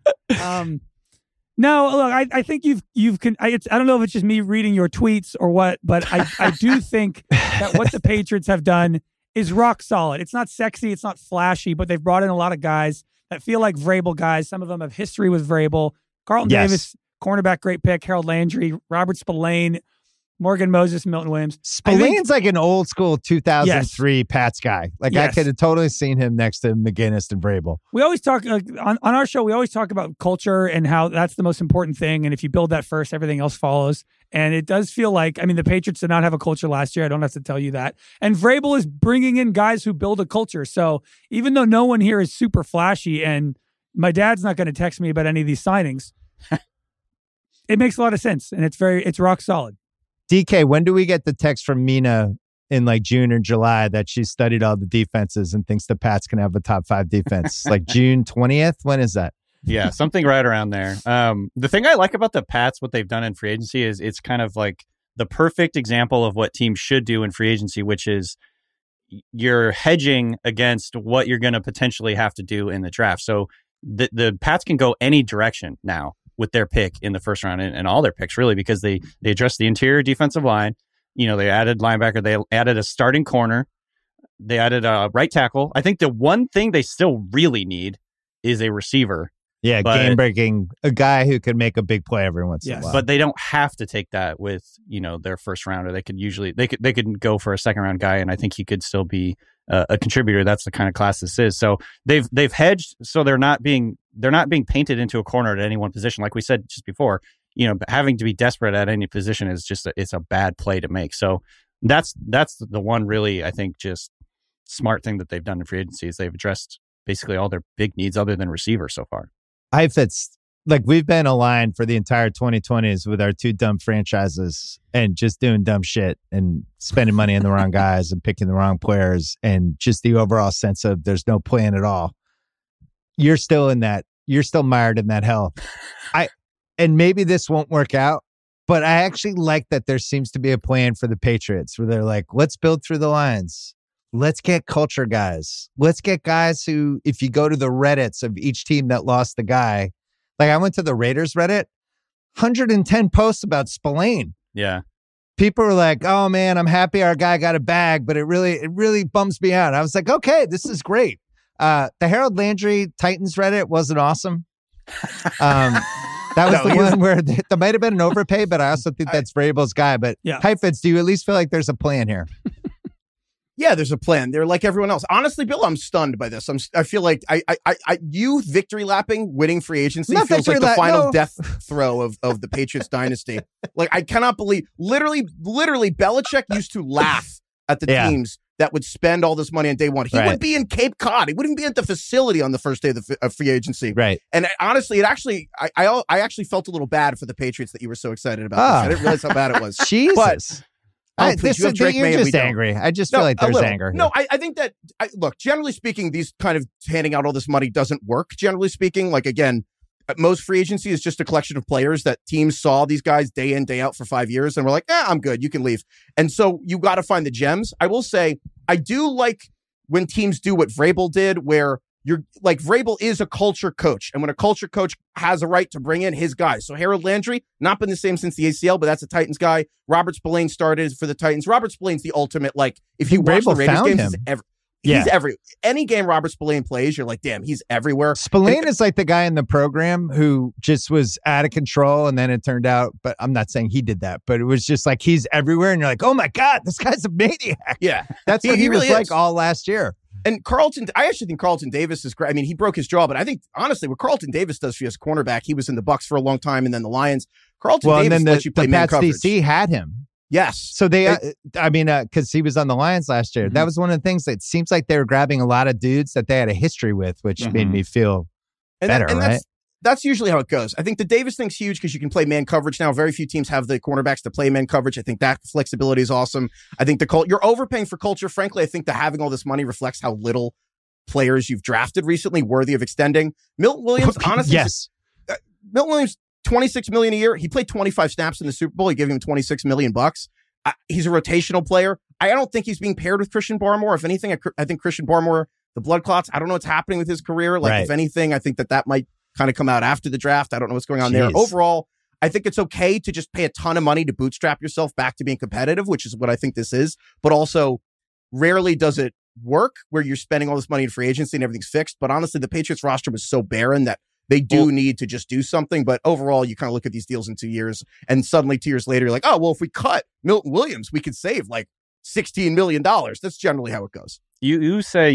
S4: No, look, I think I don't know if it's just me reading your tweets or what, but I do think that what the Patriots have done is rock solid. It's not sexy, it's not flashy, but they've brought in a lot of guys that feel like Vrabel guys. Some of them have history with Vrabel. Carlton Davis, cornerback, great pick. Harold Landry, Robert Spillane, Morgan Moses, Milton Williams.
S1: Spillane's like an old school 2003 Pats guy. Like I could have totally seen him next to McGinnis and Vrabel.
S4: We always talk on our show. We always talk about culture and how that's the most important thing. And if you build that first, everything else follows. And it does feel like, the Patriots did not have a culture last year. I don't have to tell you that. And Vrabel is bringing in guys who build a culture. So even though no one here is super flashy, and my dad's not going to text me about any of these signings, it makes a lot of sense. And it's rock solid.
S1: DK, when do we get the text from Mina in like June or July that she studied all the defenses and thinks the Pats can have a top 5 defense? Like June 20th? When is that?
S6: Yeah, something right around there. The thing I like about the Pats, what they've done in free agency is it's kind of like the perfect example of what teams should do in free agency, which is you're hedging against what you're going to potentially have to do in the draft. So the Pats can go any direction now with their pick in the first round and all their picks, really, because they addressed the interior defensive line. They added linebacker. They added a starting corner. They added a right tackle. I think the one thing they still really need is a receiver.
S1: Yeah, game-breaking, a guy who could make a big play every once in a while.
S6: But they don't have to take that with, their first rounder. They could go for a second round guy, and I think he could still be a contributor. That's the kind of class this is. So they've hedged, so they're not being painted into a corner at any one position. Like we said just before, having to be desperate at any position is just it's a bad play to make. So that's the one really, I think, just smart thing that they've done in free agency is they've addressed basically all their big needs other than receiver so far.
S1: It's like we've been aligned for the entire 2020s with our two dumb franchises and just doing dumb shit and spending money on the wrong guys and picking the wrong players and just the overall sense of there's no plan at all. You're still mired in that hell. And maybe this won't work out, but I actually like that there seems to be a plan for the Patriots where they're like, let's build through the lines. Let's get culture guys. Let's get guys who, if you go to the Reddits of each team that lost the guy, like I went to the Raiders Reddit, 110 posts about Spillane.
S6: Yeah.
S1: People were like, oh man, I'm happy our guy got a bag, but it really bums me out. I was like, okay, this is great. The Harold Landry Titans Reddit wasn't awesome. That was the one where there might have been an overpay, but I also think that's Vrabel's guy. But Heifetz, do you at least feel like there's a plan here?
S5: Yeah, there's a plan. They're like everyone else. Honestly, Bill, I'm stunned by this. I feel like you victory lapping winning free agency feels like the final death throw of the Patriots dynasty. Like, I cannot believe, literally, Belichick used to laugh at the teams that would spend all this money on day one. He would be in Cape Cod. He wouldn't be at the facility on the first day of free agency.
S1: Right.
S5: And honestly, I actually felt a little bad for the Patriots that you were so excited about this. I didn't realize how bad it was.
S1: Jesus.
S5: But,
S1: you're just angry. I just feel like there's anger here.
S5: No, I think that, look, generally speaking, these kind of handing out all this money doesn't work. Generally speaking, like, again, most free agency is just a collection of players that teams saw these guys day in, day out for 5 years and were like, I'm good. You can leave. And so you got to find the gems. I will say, I do like when teams do what Vrabel did, where you're like, Vrabel is a culture coach. And when a culture coach has a right to bring in his guys. So Harold Landry, not been the same since the ACL, but that's a Titans guy. Robert Spillane started for the Titans. Robert Spillane's the ultimate, like, if you watch the Raiders games, he's every any game Robert Spillane plays, you're like, damn, he's everywhere.
S1: Spillane is like the guy in the program who just was out of control, and then it turned out, but I'm not saying he did that, but it was just like he's everywhere, and you're like, oh my God, this guy's a maniac.
S5: Yeah.
S1: That's what he really was like all last year.
S5: And I actually think Carlton Davis is great. I mean, he broke his jaw, but I think, honestly, what Carlton Davis does for you as cornerback, he was in the Bucs for a long time and then the Lions. Carlton Davis lets you play man coverage.
S1: DC had him.
S5: Yes.
S1: So because he was on the Lions last year. Mm-hmm. That was one of the things that seems like they were grabbing a lot of dudes that they had a history with, which made me feel better, right?
S5: That's usually how it goes. I think the Davis thing's huge because you can play man coverage now. Very few teams have the cornerbacks to play man coverage. I think that flexibility is awesome. I think you're overpaying for culture. Frankly, I think that having all this money reflects how little players you've drafted recently worthy of extending. Milton Williams, honestly, Milton Williams, $26 million a year. He played 25 snaps in the Super Bowl. He gave him $26 million. He's a rotational player. I don't think he's being paired with Christian Barmore. If anything, I think Christian Barmore, the blood clots, I don't know what's happening with his career. Like, if anything, I think that might kind of come out after the draft. I don't know what's going on there. Overall, I think it's okay to just pay a ton of money to bootstrap yourself back to being competitive, which is what I think this is. But also, rarely does it work where you're spending all this money in free agency and everything's fixed. But honestly, the Patriots roster was so barren that they do need to just do something. But overall, you kind of look at these deals in 2 years, and suddenly 2 years later, you're like, oh, well, if we cut Milton Williams, we could save like $16 million. That's generally how it goes.
S6: You say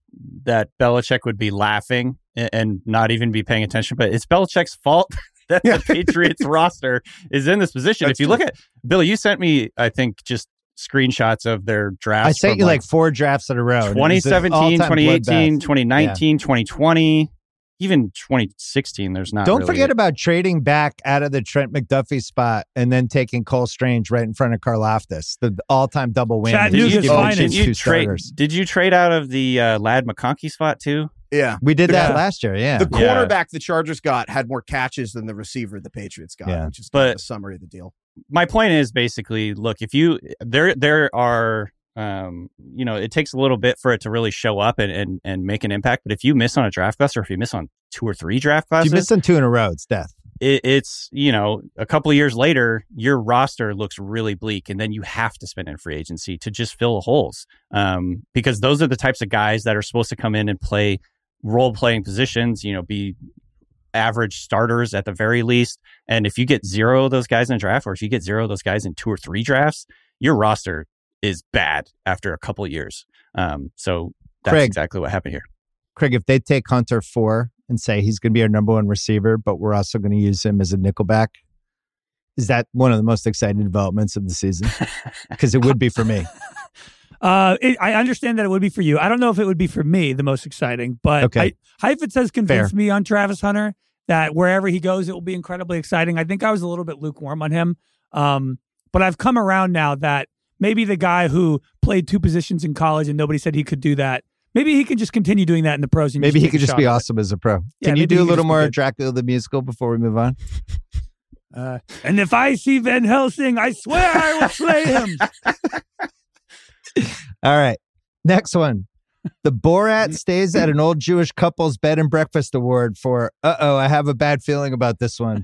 S6: that Belichick would be laughing and not even be paying attention, but it's Belichick's fault that the Patriots roster is in this position.
S5: That's
S6: if you look at Billy, you sent me, I think, just screenshots of their drafts.
S1: I sent you like 4 drafts in a row.
S6: 2017, 2018, 2019, 2020, even 2016. There's not.
S1: Don't forget about trading back out of the Trent McDuffie spot and then taking Cole Strange right in front of Karlaftis, the all-time double win.
S6: Did you trade out of the Ladd McConkey spot too?
S5: Yeah.
S1: We did that last year, The
S5: cornerback the Chargers got had more catches than the receiver the Patriots got, which is kind of a summary of the deal.
S6: My point is basically, look, if there are, it takes a little bit for it to really show up and make an impact. But if you miss on a draft class, or if you miss on 2 or 3 draft classes,
S1: you miss on 2 in a row, it's death.
S6: It's, a couple of years later, your roster looks really bleak, and then you have to spend in free agency to just fill the holes. Because those are the types of guys that are supposed to come in and play role-playing positions, be average starters at the very least. And if you get 0 of those guys in a draft, or if you get 0 of those guys in 2 or 3 drafts, your roster is bad after a couple of years. So that's exactly what happened here.
S1: Craig, if they take Hunter 4 and say he's going to be our number 1 receiver, but we're also going to use him as a nickelback, Is that one of the most exciting developments of the season? Because it would be for me.
S4: I understand that it would be for you. I don't know if it would be for me the most exciting, but
S1: okay.
S4: Heifetz has convinced me on Travis Hunter that wherever he goes, it will be incredibly exciting. I think I was a little bit lukewarm on him, but I've come around now that maybe the guy who played 2 positions in college and nobody said he could do that, maybe he can just continue doing that in the pros. And
S1: maybe he could just be awesome as a pro.
S4: Yeah,
S1: can you do a little more Dracula the musical before we move on?
S4: And if I see Van Helsing, I swear I will slay him.
S1: All right. Next one. The Borat stays at an old Jewish couple's bed and breakfast award for, I have a bad feeling about this one.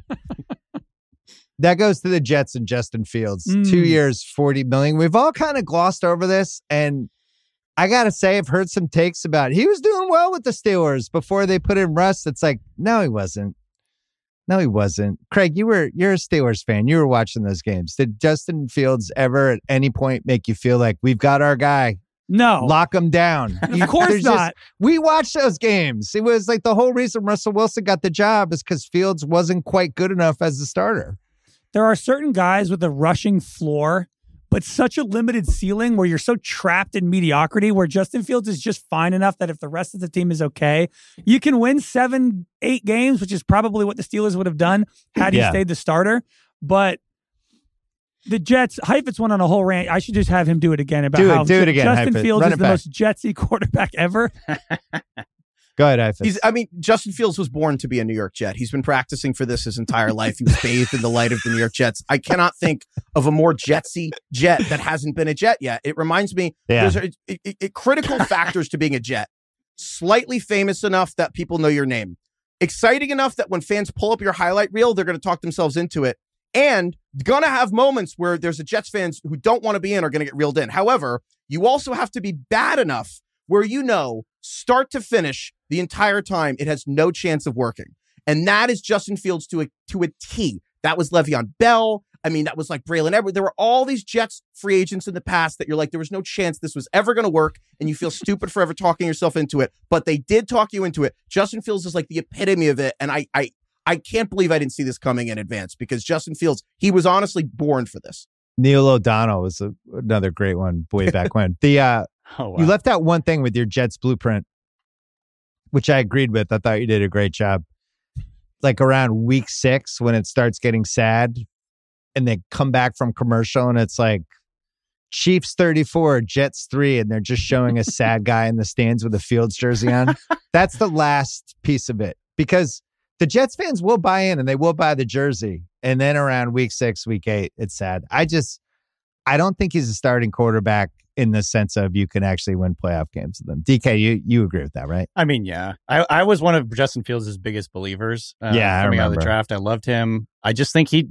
S1: That goes to the Jets and Justin Fields. 2 years, $40 million. We've all kind of glossed over this. And I got to say, I've heard some takes about he was doing well with the Steelers before they put in Russ. It's like, no, he wasn't. No, he wasn't. Craig, you're a Steelers fan. You were watching those games. Did Justin Fields ever at any point make you feel like we've got our guy?
S4: No.
S1: Lock him down.
S4: Of course not.
S1: We watched those games. It was like the whole reason Russell Wilson got the job is because Fields wasn't quite good enough as a starter.
S4: There are certain guys with a rushing floor, but such a limited ceiling where you're so trapped in mediocrity, where Justin Fields is just fine enough that if the rest of the team is okay, you can win 7-8 games, which is probably what the Steelers would have done had he stayed the starter. But the Jets, Heifetz went on a whole rant. I should just have him do it again about how
S1: Justin
S4: Heifetz. Fields is the most Jetsy quarterback ever.
S1: Go ahead, Heifetz.
S5: Justin Fields was born to be a New York Jet. He's been practicing for this his entire life. He was bathed in the light of the New York Jets. I cannot think of a more Jetsy Jet that hasn't been a Jet yet. It reminds me, there's critical factors to being a Jet. Slightly famous enough that people know your name. Exciting enough that when fans pull up your highlight reel, they're going to talk themselves into it. And going to have moments where there's a Jets fans who don't want to be in are going to get reeled in. However, you also have to be bad enough where start to finish, the entire time, it has no chance of working. And that is Justin Fields to a T. That was Le'Veon Bell. I mean, that was like Braylon Edwards. There were all these Jets free agents in the past that you're like, there was no chance this was ever going to work. And you feel stupid for ever talking yourself into it. But they did talk you into it. Justin Fields is like the epitome of it. And I can't believe I didn't see this coming in advance because Justin Fields, he was honestly born for this.
S1: Neil O'Donnell was another great one way back when. You left out one thing with your Jets blueprint, which I agreed with. I thought you did a great job. Like around week 6 when it starts getting sad and they come back from commercial and it's like Chiefs 34, Jets 3, and they're just showing a sad guy in the stands with a Fields jersey on. That's the last piece of it because the Jets fans will buy in and they will buy the jersey. And then around week 6, week 8, it's sad. I don't think he's a starting quarterback in the sense of you can actually win playoff games with them. DK, you agree with that, right?
S6: I mean, yeah. I was one of Justin Fields' biggest believers coming out of the draft. I loved him. I just think he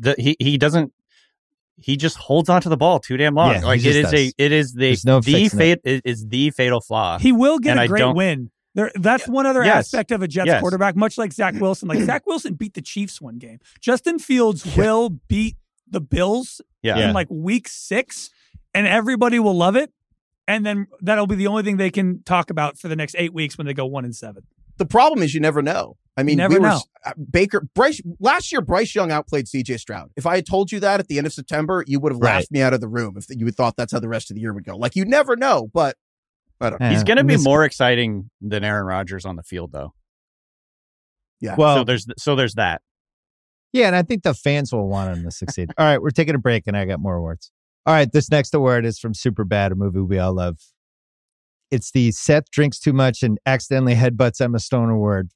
S6: just holds onto the ball too damn long.
S1: Yeah,
S6: like it is the fatal flaw.
S4: He will get a great win. That's one other aspect of a Jets quarterback, much like Zach Wilson. Like Zach Wilson beat the Chiefs one game. Justin Fields will beat the Bills in like week 6, and everybody will love it. And then that'll be the only thing they can talk about for the next 8 weeks when they go 1-7.
S5: The problem is you never know. I mean, last year, Bryce Young outplayed CJ Stroud. If I had told you that at the end of September, you would have laughed me out of the room if you thought that's how the rest of the year would go. Like, you never know, but I don't know.
S6: He's going to be more exciting than Aaron Rodgers on the field, though.
S5: Yeah.
S1: Well,
S6: so there's that.
S1: Yeah, and I think the fans will want him to succeed. All right, we're taking a break, and I got more awards. All right, this next award is from Superbad, a movie we all love. It's the Seth drinks too much and accidentally headbutts Emma Stone award.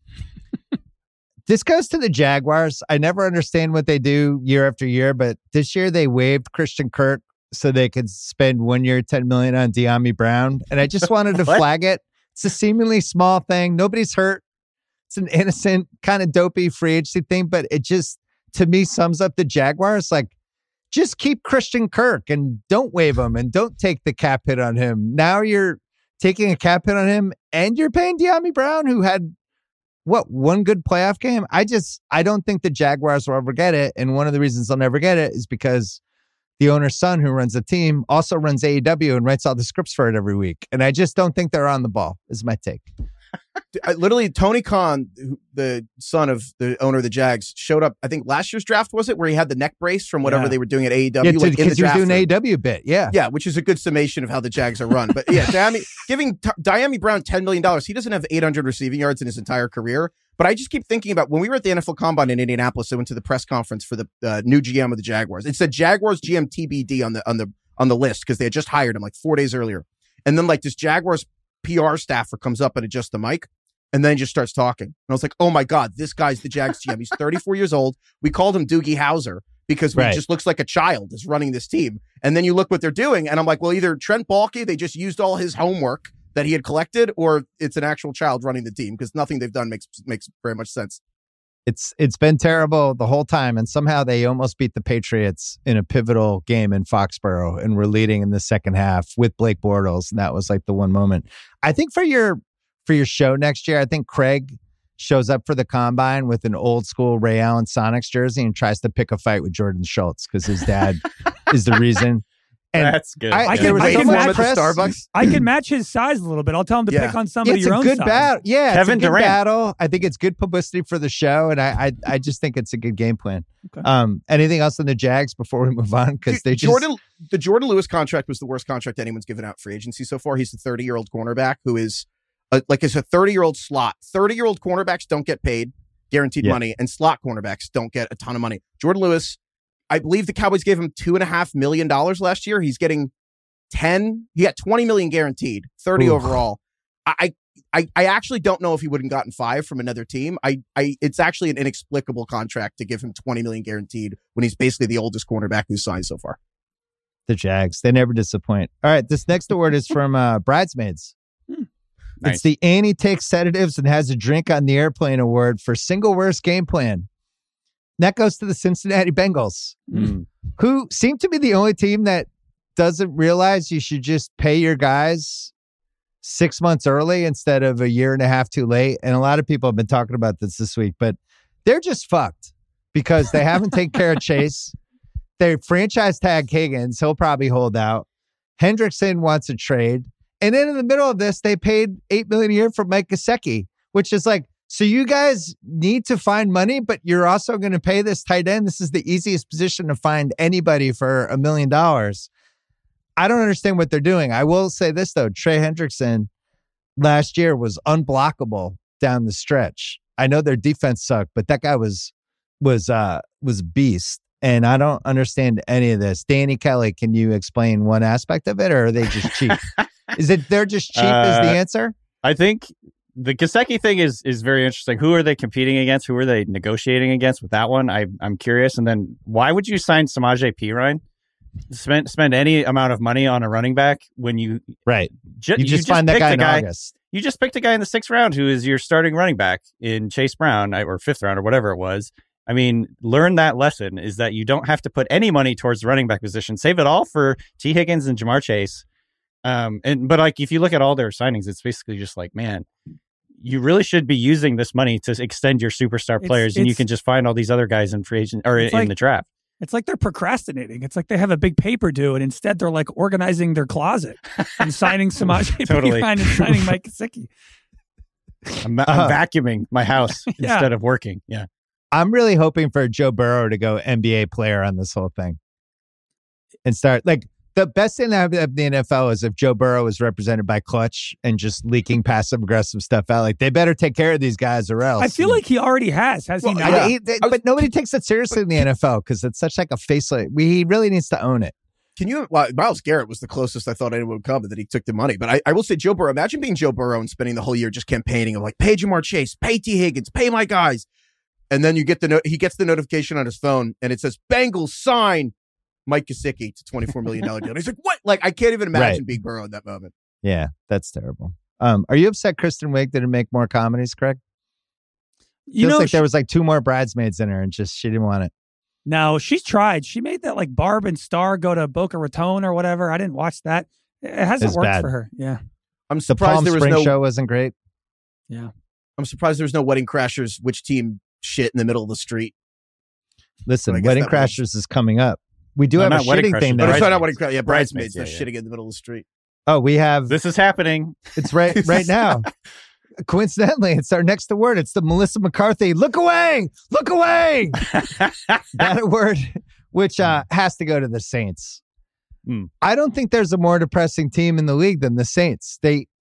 S1: This goes to the Jaguars. I never understand what they do year after year, but this year they waived Christian Kirk so they could spend 1 year, $10 million on De'Ami Brown. And I just wanted to flag it. It's a seemingly small thing. Nobody's hurt. It's an innocent, kind of dopey free agency thing, but it just, to me, sums up the Jaguars. Like, just keep Christian Kirk and don't waive him and don't take the cap hit on him. Now you're taking a cap hit on him and you're paying De'Ami Brown, who had, one good playoff game? I don't think the Jaguars will ever get it. And one of the reasons they'll never get it is because the owner's son, who runs the team, also runs AEW and writes all the scripts for it every week. And I just don't think they're on the ball, is my take.
S5: literally Tony Khan, the son of the owner of the Jags, showed up. I think last year's draft was it, where he had the neck brace from whatever they were doing at AEW.
S1: Yeah, because he was doing an AEW bit. Yeah,
S5: which is a good summation of how the Jags are run. But yeah, giving Diami Brown $10 million. He doesn't have 800 receiving yards in his entire career. But I just keep thinking about when we were at the NFL Combine in Indianapolis. I went to the press conference for the new GM of the Jaguars. It said Jaguars GM TBD on the list because they had just hired him like 4 days earlier. And then like this Jaguars PR staffer comes up and adjusts the mic. And then just starts talking. And I was like, oh my God, this guy's the Jags GM. He's 34 years old. We called him Doogie Howser because he just looks like a child is running this team. And then you look what they're doing. And I'm like, well, either Trent Baalke, they just used all his homework that he had collected, or it's an actual child running the team because nothing they've done makes very much sense.
S1: It's been terrible the whole time. And somehow they almost beat the Patriots in a pivotal game in Foxborough and were leading in the second half with Blake Bortles. And that was like the one moment. I think for your show next year, I think Craig shows up for the Combine with an old school Ray Allen Sonics jersey and tries to pick a fight with Jordan Schultz because his dad is the reason. And
S6: that's good.
S4: I can match his size a little bit. I'll tell him to pick on somebody your own size.
S1: Battle. Yeah,
S6: Kevin
S1: it's a good
S6: Durant.
S1: battle. I think it's good publicity for the show, and I just think it's a good game plan. Okay. Anything else on the Jags before we move on? Because the
S5: Jordan Lewis contract was the worst contract anyone's given out free agency so far. He's the 30-year-old cornerback who is it's a 30-year-old slot. 30-year-old cornerbacks don't get paid guaranteed money, and slot cornerbacks don't get a ton of money. Jordan Lewis, I believe the Cowboys gave him $2.5 million last year. He's getting 10. He got 20 million guaranteed, 30 overall. I actually don't know if he would have gotten 5 from another team. It's actually an inexplicable contract to give him 20 million guaranteed when he's basically the oldest cornerback who's signed so far.
S1: The Jags, they never disappoint. All right, this next award is from Bridesmaids.
S6: Nice.
S1: It's the Annie Takes Sedatives and Has a Drink on the Airplane award for single worst game plan. That goes to the Cincinnati Bengals, who seem to be the only team that doesn't realize you should just pay your guys 6 months early instead of a year and a half too late. And a lot of people have been talking about this week, but they're just fucked because they haven't taken care of Chase. They franchise tag Higgins. He'll probably hold out. Hendrickson wants a trade. And then in the middle of this, they paid $8 million a year for Mike Gesicki, which is like, so you guys need to find money, but you're also going to pay this tight end. This is the easiest position to find anybody for $1 million. I don't understand what they're doing. I will say this, though. Trey Hendrickson last year was unblockable down the stretch. I know their defense sucked, but that guy was a beast. And I don't understand any of this. Danny Kelly, can you explain one aspect of it, or are they just cheap? Is it they're just cheap is the answer?
S6: I think the Gesicki thing is very interesting. Who are they competing against? Who are they negotiating against with that one? I'm curious. And then why would you sign Samaje Perine? Spend any amount of money on a running back when you
S1: you just find that guy in August.
S6: You just picked a guy in the 6th round who is your starting running back in Chase Brown or 5th round or whatever it was. I mean, learn that lesson is that you don't have to put any money towards the running back position. Save it all for T. Higgins and Jamar Chase. But like, if you look at all their signings, it's basically just like, man, you really should be using this money to extend your superstar players, and you can just find all these other guys in free agent or in the draft.
S4: It's like they're procrastinating. It's like they have a big paper due, and instead they're like organizing their closet and signing Samaje Perine and signing Mike Gesicki.
S6: I'm vacuuming my house instead of working. Yeah.
S1: I'm really hoping for Joe Burrow to go NBA player on this whole thing and start like the best thing that happened in the NFL is if Joe Burrow is represented by Clutch and just leaking passive aggressive stuff out. Like they better take care of these guys or else.
S4: I feel like he already has he not?
S1: But nobody takes it seriously in the NFL because it's such like a faceless. He really needs to own it.
S5: Myles Garrett was the closest I thought anyone would come that he took the money. But I will say Joe Burrow, imagine being Joe Burrow and spending the whole year just campaigning of like, pay Jamar Chase, pay T. Higgins, pay my guys. And then you get he gets the notification on his phone and it says, Bengals sign Mike Gesicki to $24 million deal. And he's like, what? Like, I can't even imagine being Burrow in that moment.
S1: Yeah, that's terrible. Are you upset Kristen Wiig didn't make more comedies, Craig? Feels like there was like 2 more Bridesmaids in her and just she didn't want it.
S4: No, she's tried. She made that like Barb and Star go to Boca Raton or whatever. I didn't watch that. It hasn't worked for her. Yeah.
S5: I'm surprised
S1: there was no show wasn't great.
S4: Yeah.
S5: I'm surprised there was no Wedding Crashers, which team shit in the middle of the street.
S1: Listen, Wedding Crashers is coming up. We do have a shitting thing.
S5: But it's not Wedding Crashers. Yeah, Bridesmaids. They're shitting in the middle of the street.
S1: Oh, we have.
S6: This is happening.
S1: It's right now. coincidentally, it's our next word. It's the Melissa McCarthy. Look away! Look away! That word, which has to go to the Saints. I don't think there's a more depressing team in the league than the Saints.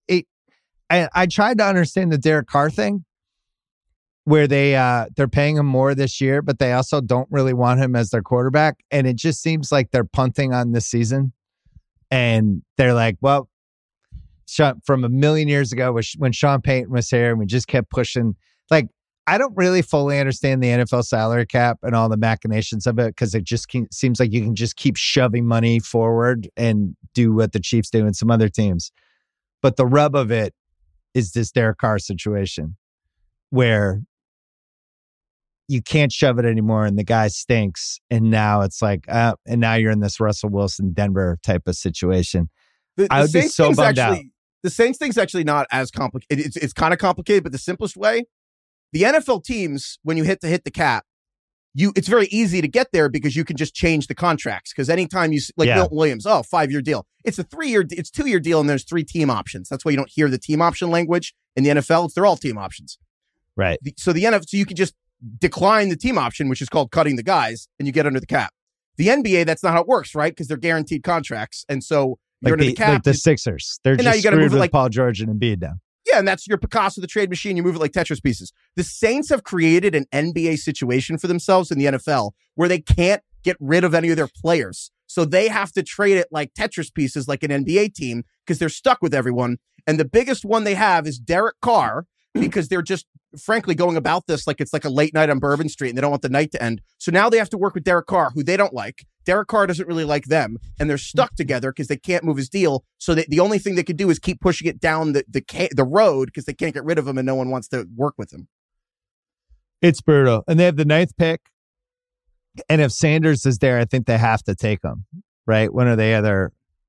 S1: I tried to understand the Derek Carr thing, where they're paying him more this year, but they also don't really want him as their quarterback, and it just seems like they're punting on this season. And they're like, well, from a million years ago when Sean Payton was here, and we just kept pushing. Like, I don't really fully understand the NFL salary cap and all the machinations of it, because it just seems like you can just keep shoving money forward and do what the Chiefs do and some other teams. But the rub of it is this Derek Carr situation where you can't shove it anymore and the guy stinks. And now it's like, and now you're in this Russell Wilson, Denver type of situation. I would be so bummed out.
S5: The Saints thing's actually not as complicated. It's kind of complicated, but the simplest way, the NFL teams, when you hit the cap, it's very easy to get there because you can just change the contracts. Because anytime Milton Williams, 5-year deal. It's a 2-year deal, and there's 3 team options. That's why you don't hear the team option language in the NFL. They're all team options.
S1: Right.
S5: So you can just decline the team option, which is called cutting the guys, and you get under the cap. The NBA, that's not how it works, right? Because they're guaranteed contracts. And so you're under the cap.
S1: Like the Sixers. They're just screwed with Paul George and Embiid now.
S5: Yeah, and that's your Picasso, the trade machine. You move it like Tetris pieces. The Saints have created an NBA situation for themselves in the NFL where they can't get rid of any of their players. So they have to trade it like Tetris pieces, like an NBA team, because they're stuck with everyone. And the biggest one they have is Derek Carr, because they're just, frankly, going about this like it's like a late night on Bourbon Street, and they don't want the night to end. So now they have to work with Derek Carr, who they don't like. Derek Carr doesn't really like them, and they're stuck together because they can't move his deal. So the only thing they can do is keep pushing it down the road because they can't get rid of him, and no one wants to work with him.
S1: It's brutal. And they have the 9th pick. And if Sanders is there, I think they have to take him, right? One or the other,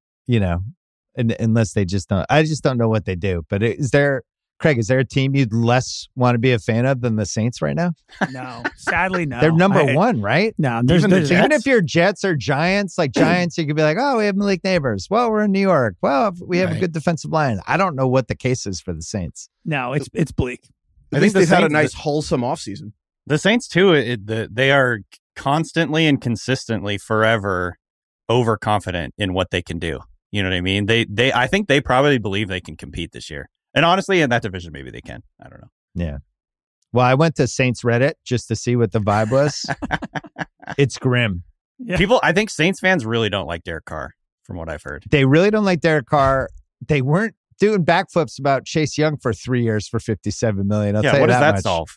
S1: unless they just don't. I just don't know what they do. But Craig, is there a team you'd less want to be a fan of than the Saints right now?
S4: No, sadly, no.
S1: They're number one, right?
S4: No,
S1: even if you're Jets or Giants, like Giants, you could be like, oh, we have Malik Neighbors. Well, we're in New York. Well, we have a good defensive line. I don't know what the case is for the Saints.
S4: No, it's bleak.
S5: At least they've had a nice, wholesome offseason.
S6: The Saints, too, they are constantly and consistently forever overconfident in what they can do. You know what I mean? I think they probably believe they can compete this year. And honestly, in that division, maybe they can. I don't know.
S1: Yeah. Well, I went to Saints Reddit just to see what the vibe was. It's grim.
S6: Yeah. I think Saints fans really don't like Derek Carr, from what I've heard.
S1: They really don't like Derek Carr. They weren't doing backflips about Chase Young for 3 years for $57 million. I'll tell you
S6: what does that
S1: much.
S6: solve?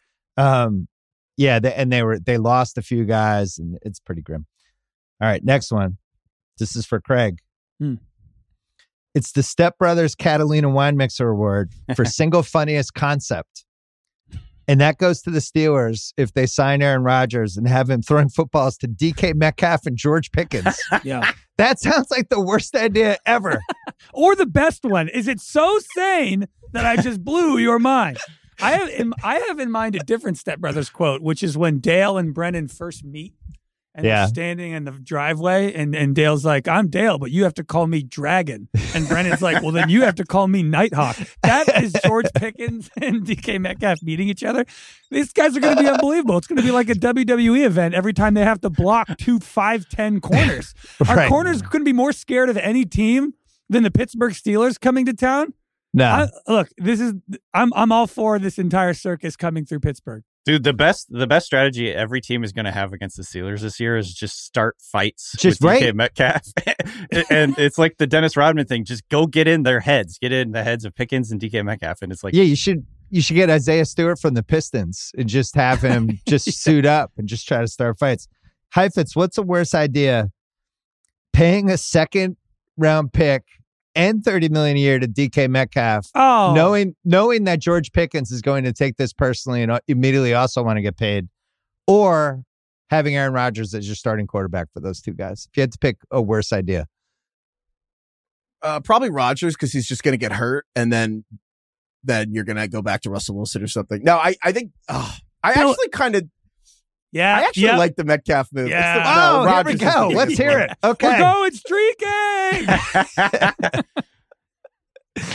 S1: They lost a few guys, and it's pretty grim. All right, next one. This is for Craig. It's the Step Brothers Catalina Wine Mixer Award for single funniest concept. And that goes to the Steelers if they sign Aaron Rodgers and have him throwing footballs to DK Metcalf and George Pickens.
S4: Yeah.
S1: That sounds like the worst idea ever.
S4: Or the best one. Is it so sane that I just blew your mind? I have in mind a different Step Brothers quote, which is when Dale and Brennan first meet. And they're standing in the driveway, and Dale's like, I'm Dale, but you have to call me Dragon. And Brennan's like, well, then you have to call me Nighthawk. That is George Pickens and DK Metcalf meeting each other. These guys are going to be unbelievable. It's going to be like a WWE event every time they have to block 2 5'10" corners. Our corners couldn't be more scared of any team than the Pittsburgh Steelers coming to town.
S1: No.
S4: Look, I'm all for this entire circus coming through Pittsburgh.
S6: Dude, the best strategy every team is going to have against the Steelers this year is just start fights with DK Metcalf. And it's like the Dennis Rodman thing. Just go get in their heads. Get in the heads of Pickens and DK Metcalf. And it's like...
S1: Yeah, you should get Isaiah Stewart from the Pistons and just have him just suit up and just try to start fights. Heifetz, what's the worst idea? Paying a second-round pick and $30 million a year to DK Metcalf, knowing that George Pickens is going to take this personally and immediately also want to get paid, or having Aaron Rodgers as your starting quarterback for those two guys. If you had to pick a worse idea,
S5: probably Rodgers, because he's just going to get hurt, and then you're going to go back to Russell Wilson or something. No, I think actually kind of.
S4: Yeah,
S5: I actually like the Metcalf move.
S4: Yeah.
S1: Here we go. Let's hear it. Okay.
S4: We're going streaking.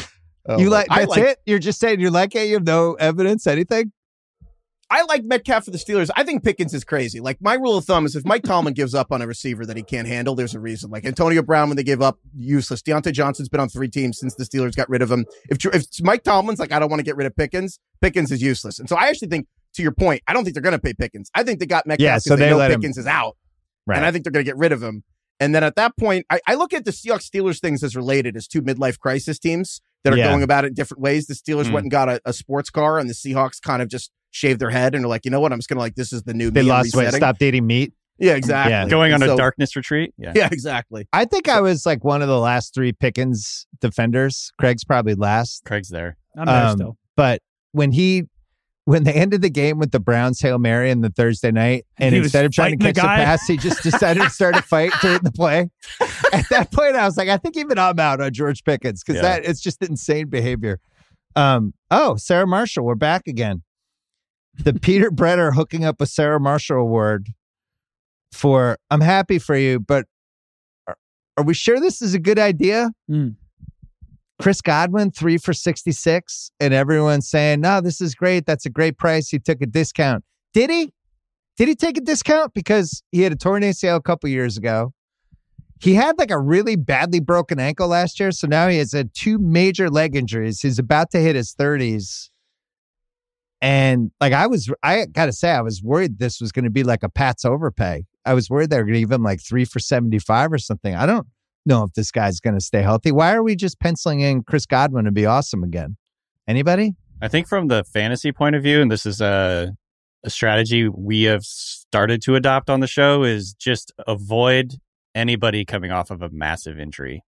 S1: That's it? You're just saying you like it? You have no evidence, anything?
S5: I like Metcalf for the Steelers. I think Pickens is crazy. Like, my rule of thumb is if Mike Tomlin gives up on a receiver that he can't handle, there's a reason. Like Antonio Brown, when they gave up, useless. Deontay Johnson's been on 3 teams since the Steelers got rid of him. If Mike Tomlin's like, I don't want to get rid of Pickens, Pickens is useless. And so I actually think, to your point, I don't think they're going to pay Pickens. I think they got Metcalf because they know Pickens is out. Right. And I think they're going to get rid of him. And then at that point, I look at the Seahawks-Steelers things as related as 2 midlife crisis teams that are going about it in different ways. The Steelers went and got a sports car, and the Seahawks kind of just shaved their head and are like, you know what? I'm just going to this is the new
S1: They lost weight, stopped eating meat.
S5: Yeah, exactly.
S6: Yeah. Going on a darkness retreat.
S5: Yeah, exactly.
S1: I think I was like one of the last 3 Pickens defenders. Craig's probably last.
S6: Craig's there.
S4: I'm there still.
S1: But when they ended the game with the Browns Hail Mary in the Thursday night, and instead of trying to catch the pass, he just decided to start a fight during the play. At that point, I was like, I think even I'm out on George Pickens because it's just insane behavior. Sarah Marshall, we're back again. The Peter Brenner hooking up a Sarah Marshall award for, I'm happy for you, but are we sure this is a good idea? Chris Godwin, 3 for 66, and everyone's saying, no, this is great. That's a great price. He took a discount. Did he? Did he take a discount? Because he had a torn ACL a couple years ago. He had like a really badly broken ankle last year, so now he has had 2 major leg injuries. He's about to hit his 30s. And like I gotta say, I was worried this was going to be like a Pat's overpay. I was worried they were going to give him like 3 for 75 or something. I don't know if this guy's going to stay healthy. Why are we just penciling in Chris Godwin to be awesome again? Anybody?
S6: I think from the fantasy point of view, and this is a strategy we have started to adopt on the show, is just avoid anybody coming off of a major injury,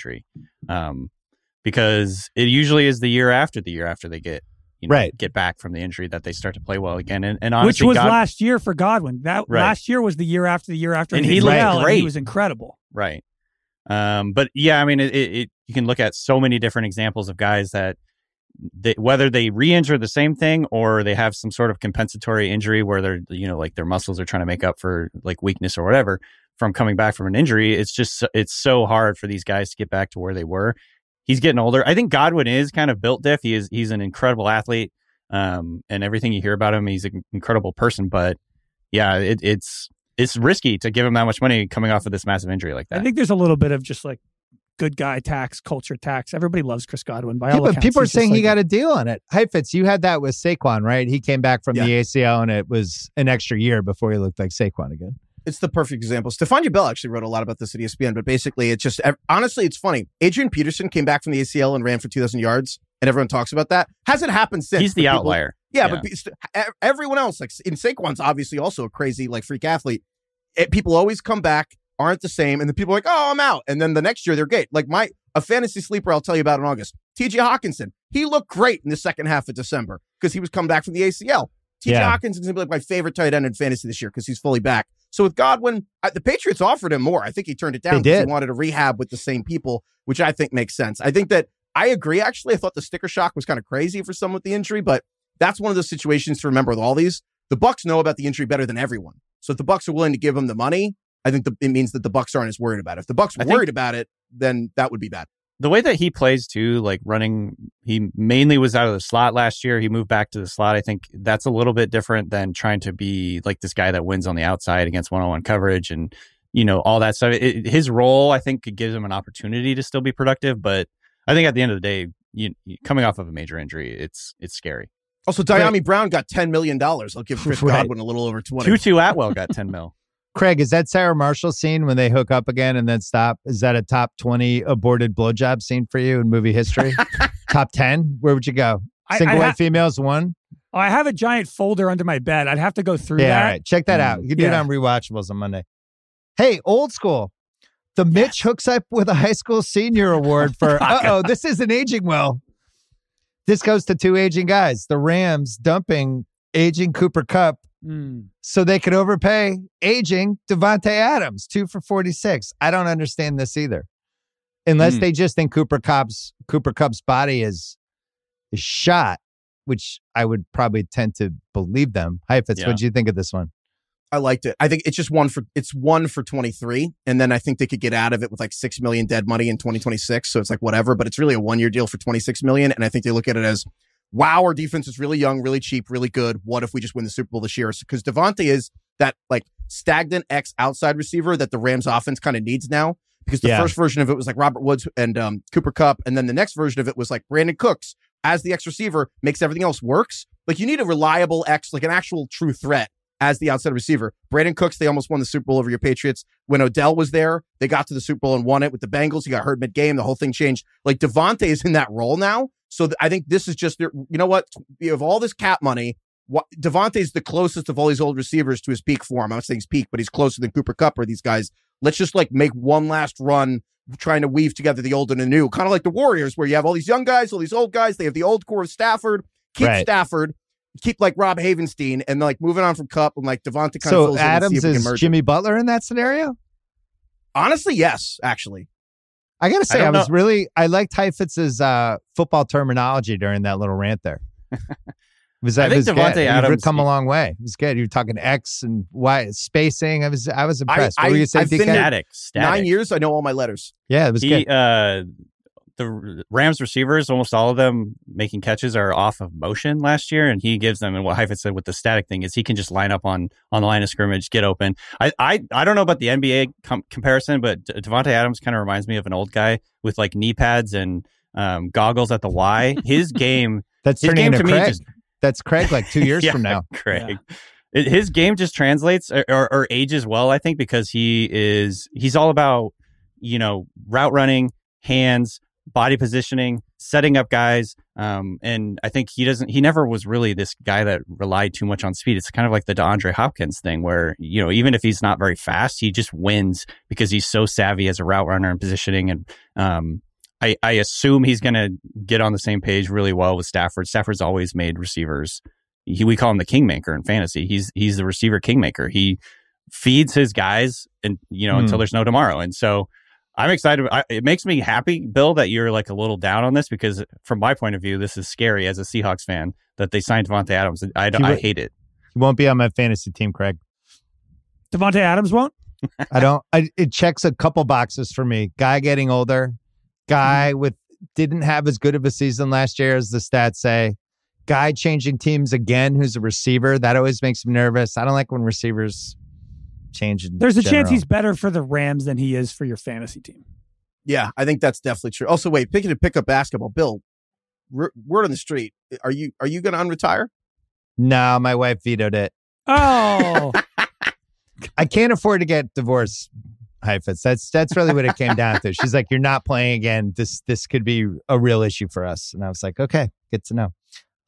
S6: because it usually is the year after they get get back from the injury that they start to play well again. And honestly,
S4: which was last year for Godwin. Last year was the year after
S6: and he looked great.
S4: And he was incredible.
S6: Right. But yeah, I mean, it you can look at so many different examples of guys that whether they re-injure the same thing or they have some sort of compensatory injury where they're, like their muscles are trying to make up for like weakness or whatever from coming back from an injury. It's so hard for these guys to get back to where they were. He's getting older. I think Godwin is kind of built diff. He's an incredible athlete. And everything you hear about him, he's an incredible person. But yeah, it's risky to give him that much money coming off of this massive injury like that.
S4: I think there's a little bit of just like good guy tax, culture tax. Everybody loves Chris Godwin. By all accounts,
S1: but people are saying he got a deal on it. Hey, Fitz, you had that with Saquon, right? He came back from the ACL and it was an extra year before he looked like Saquon again.
S5: It's the perfect example. Stephania Bell actually wrote a lot about this at ESPN, but basically it's just, honestly, it's funny. Adrian Peterson came back from the ACL and ran for 2,000 yards, and everyone talks about that. Hasn't happened since.
S6: He's the outlier.
S5: Yeah, but everyone else, like in Saquon's obviously also a crazy, like freak athlete. People always come back, aren't the same, and then people are like, oh, I'm out. And then the next year they're great. Like a fantasy sleeper I'll tell you about in August, TJ Hawkinson. He looked great in the second half of December because he was coming back from the ACL. TJ Hawkinson is going to be like my favorite tight end in fantasy this year because he's fully back. So with Godwin, the Patriots offered him more. I think he turned it down because he wanted to rehab with the same people, which I think makes sense. I think that I agree, actually. I thought the sticker shock was kind of crazy for someone with the injury, but that's one of those situations to remember with all these. The Bucs know about the injury better than everyone. So if the Bucs are willing to give him the money, I think it means that the Bucs aren't as worried about it. If the Bucs are worried about it, then that would be bad.
S6: The way that he plays too, like running, he mainly was out of the slot last year. He moved back to the slot. I think that's a little bit different than trying to be like this guy that wins on the outside against one-on-one coverage and, all that stuff. His role, I think, gives him an opportunity to still be productive. But I think at the end of the day, coming off of a major injury, it's scary.
S5: Also, Diami Brown got $10 million. I'll give Chris Godwin a little over 20.
S6: Tutu Atwell got 10 mil.
S1: Craig, is that Sarah Marshall scene when they hook up again and then stop? Is that a top 20 aborted blowjob scene for you in movie history? Top 10? Where would you go? Single white females, 1?
S4: Oh, I have a giant folder under my bed. I'd have to go through that.
S1: Yeah, all right. Check that out. You can do it on Rewatchables on Monday. Hey, old school. The Mitch hooks up with a high school senior award for, this isn't aging well. This goes to 2 aging guys. The Rams dumping aging Cooper Kupp so they could overpay aging Devontae Adams, 2 for 46. I don't understand this either. Unless they just think Cooper Kupp's body is shot, which I would probably tend to believe them. Hi, Fitz, what do you think of this one?
S5: I liked it. I think it's just one for 23. And then I think they could get out of it with like $6 million dead money in 2026. So it's like whatever, but it's really a 1-year deal for $26 million. And I think they look at it as, wow, our defense is really young, really cheap, really good. What if we just win the Super Bowl this year? Because Devontae is that like stagnant X outside receiver that the Rams offense kind of needs now. Because the first version of it was like Robert Woods and Cooper Kupp. And then the next version of it was like Brandon Cooks as the X receiver makes everything else works. Like you need a reliable X, like an actual true threat as the outside receiver. Brandon Cooks, they almost won the Super Bowl over your Patriots. When Odell was there, they got to the Super Bowl and won it with the Bengals. He got hurt mid-game. The whole thing changed. Like Devontae is in that role now. So I think this is just, you know what? You have all this cap money. Devontae's the closest of all these old receivers to his peak form. I'm not saying he's peak, but he's closer than Cooper Kupp or these guys. Let's just like make one last run trying to weave together the old and the new. Kind of like the Warriors where you have all these young guys, all these old guys. They have the old core of Stafford. Keep Stafford. Keep like Rob Havenstein and like moving on from Kupp and like Devontae kind of fills
S1: Adams
S5: in.
S1: is Jimmy Butler in that scenario?
S5: Honestly, yes, actually.
S1: I got to say, I liked Heifetz's football terminology during that little rant there. I think
S6: Devontae Adams
S1: you've come a long way. It was good. You were talking X and Y spacing. I was impressed. What were you saying, DK?
S6: Static.
S5: 9 years. I know all my letters.
S1: Yeah, it was good.
S6: The Rams receivers, almost all of them making catches are off of motion last year, and he gives them, and what Heifetz said with the static thing is he can just line up on the line of scrimmage, get open. I don't know about the NBA comparison, but Devontae Adams kind of reminds me of an old guy with like knee pads and goggles at the Y. His game
S1: that's
S6: his
S1: turning
S6: game
S1: into
S6: to
S1: Craig.
S6: Me just,
S1: that's Craig like 2 years from now.
S6: Craig. Yeah. His game just translates or ages well, I think, because he's all about, route running, hands, body positioning, setting up guys. And I think he never was really this guy that relied too much on speed. It's kind of like the DeAndre Hopkins thing where, even if he's not very fast, he just wins because he's so savvy as a route runner and positioning. And I assume he's going to get on the same page really well with Stafford. Stafford's always made receivers. We call him the kingmaker in fantasy. He's the receiver kingmaker. He feeds his guys and, until there's no tomorrow. And so I'm excited. It makes me happy, Bill, that you're like a little down on this because from my point of view, this is scary as a Seahawks fan that they signed Devontae Adams. I hate it.
S1: He won't be on my fantasy team, Craig.
S4: Devontae Adams won't?
S1: It checks a couple boxes for me. Guy getting older. Guy didn't have as good of a season last year as the stats say. Guy changing teams again who's a receiver. That always makes me nervous. I don't like when receivers change.
S4: There's a chance he's better for the Rams than he is for your fantasy team.
S5: Yeah, I think that's definitely true. Also, wait, picking to pick up basketball, Bill. Word on the street. Are you going to unretire?
S1: No, my wife vetoed it.
S4: Oh,
S1: I can't afford to get divorced, Heifetz. That's really what it came down to. She's like, "You're not playing again. This could be a real issue for us." And I was like, "Okay, good to know."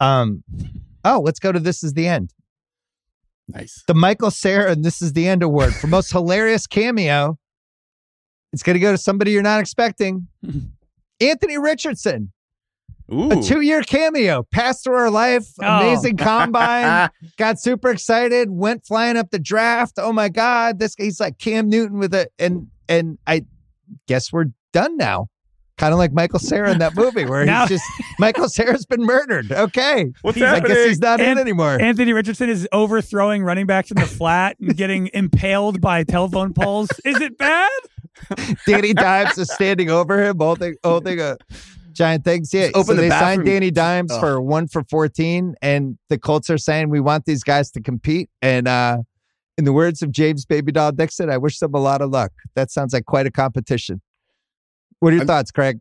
S1: Let's go to This Is the End.
S6: Nice.
S1: The Michael Cera and This Is the End award for most hilarious cameo. It's going to go to somebody you're not expecting. Anthony Richardson.
S6: Ooh.
S1: A 2-year cameo. Passed through our life. Amazing combine. Got super excited. Went flying up the draft. Oh my God. He's like Cam Newton with it. And I guess we're done now. Kind of like Michael Cera in that movie where Michael Cera's been murdered. Okay.
S6: What's happening?
S1: I guess he's not in anymore.
S4: Anthony Richardson is overthrowing running backs in the flat and getting impaled by telephone poles. Is it bad?
S1: Danny Dimes is standing over him, holding a giant thing. Yeah, they signed Danny Dimes for 1 for 14, and the Colts are saying we want these guys to compete. And in the words of James Baby Doll Dixon, I wish them a lot of luck. That sounds like quite a competition. What are your thoughts, Craig?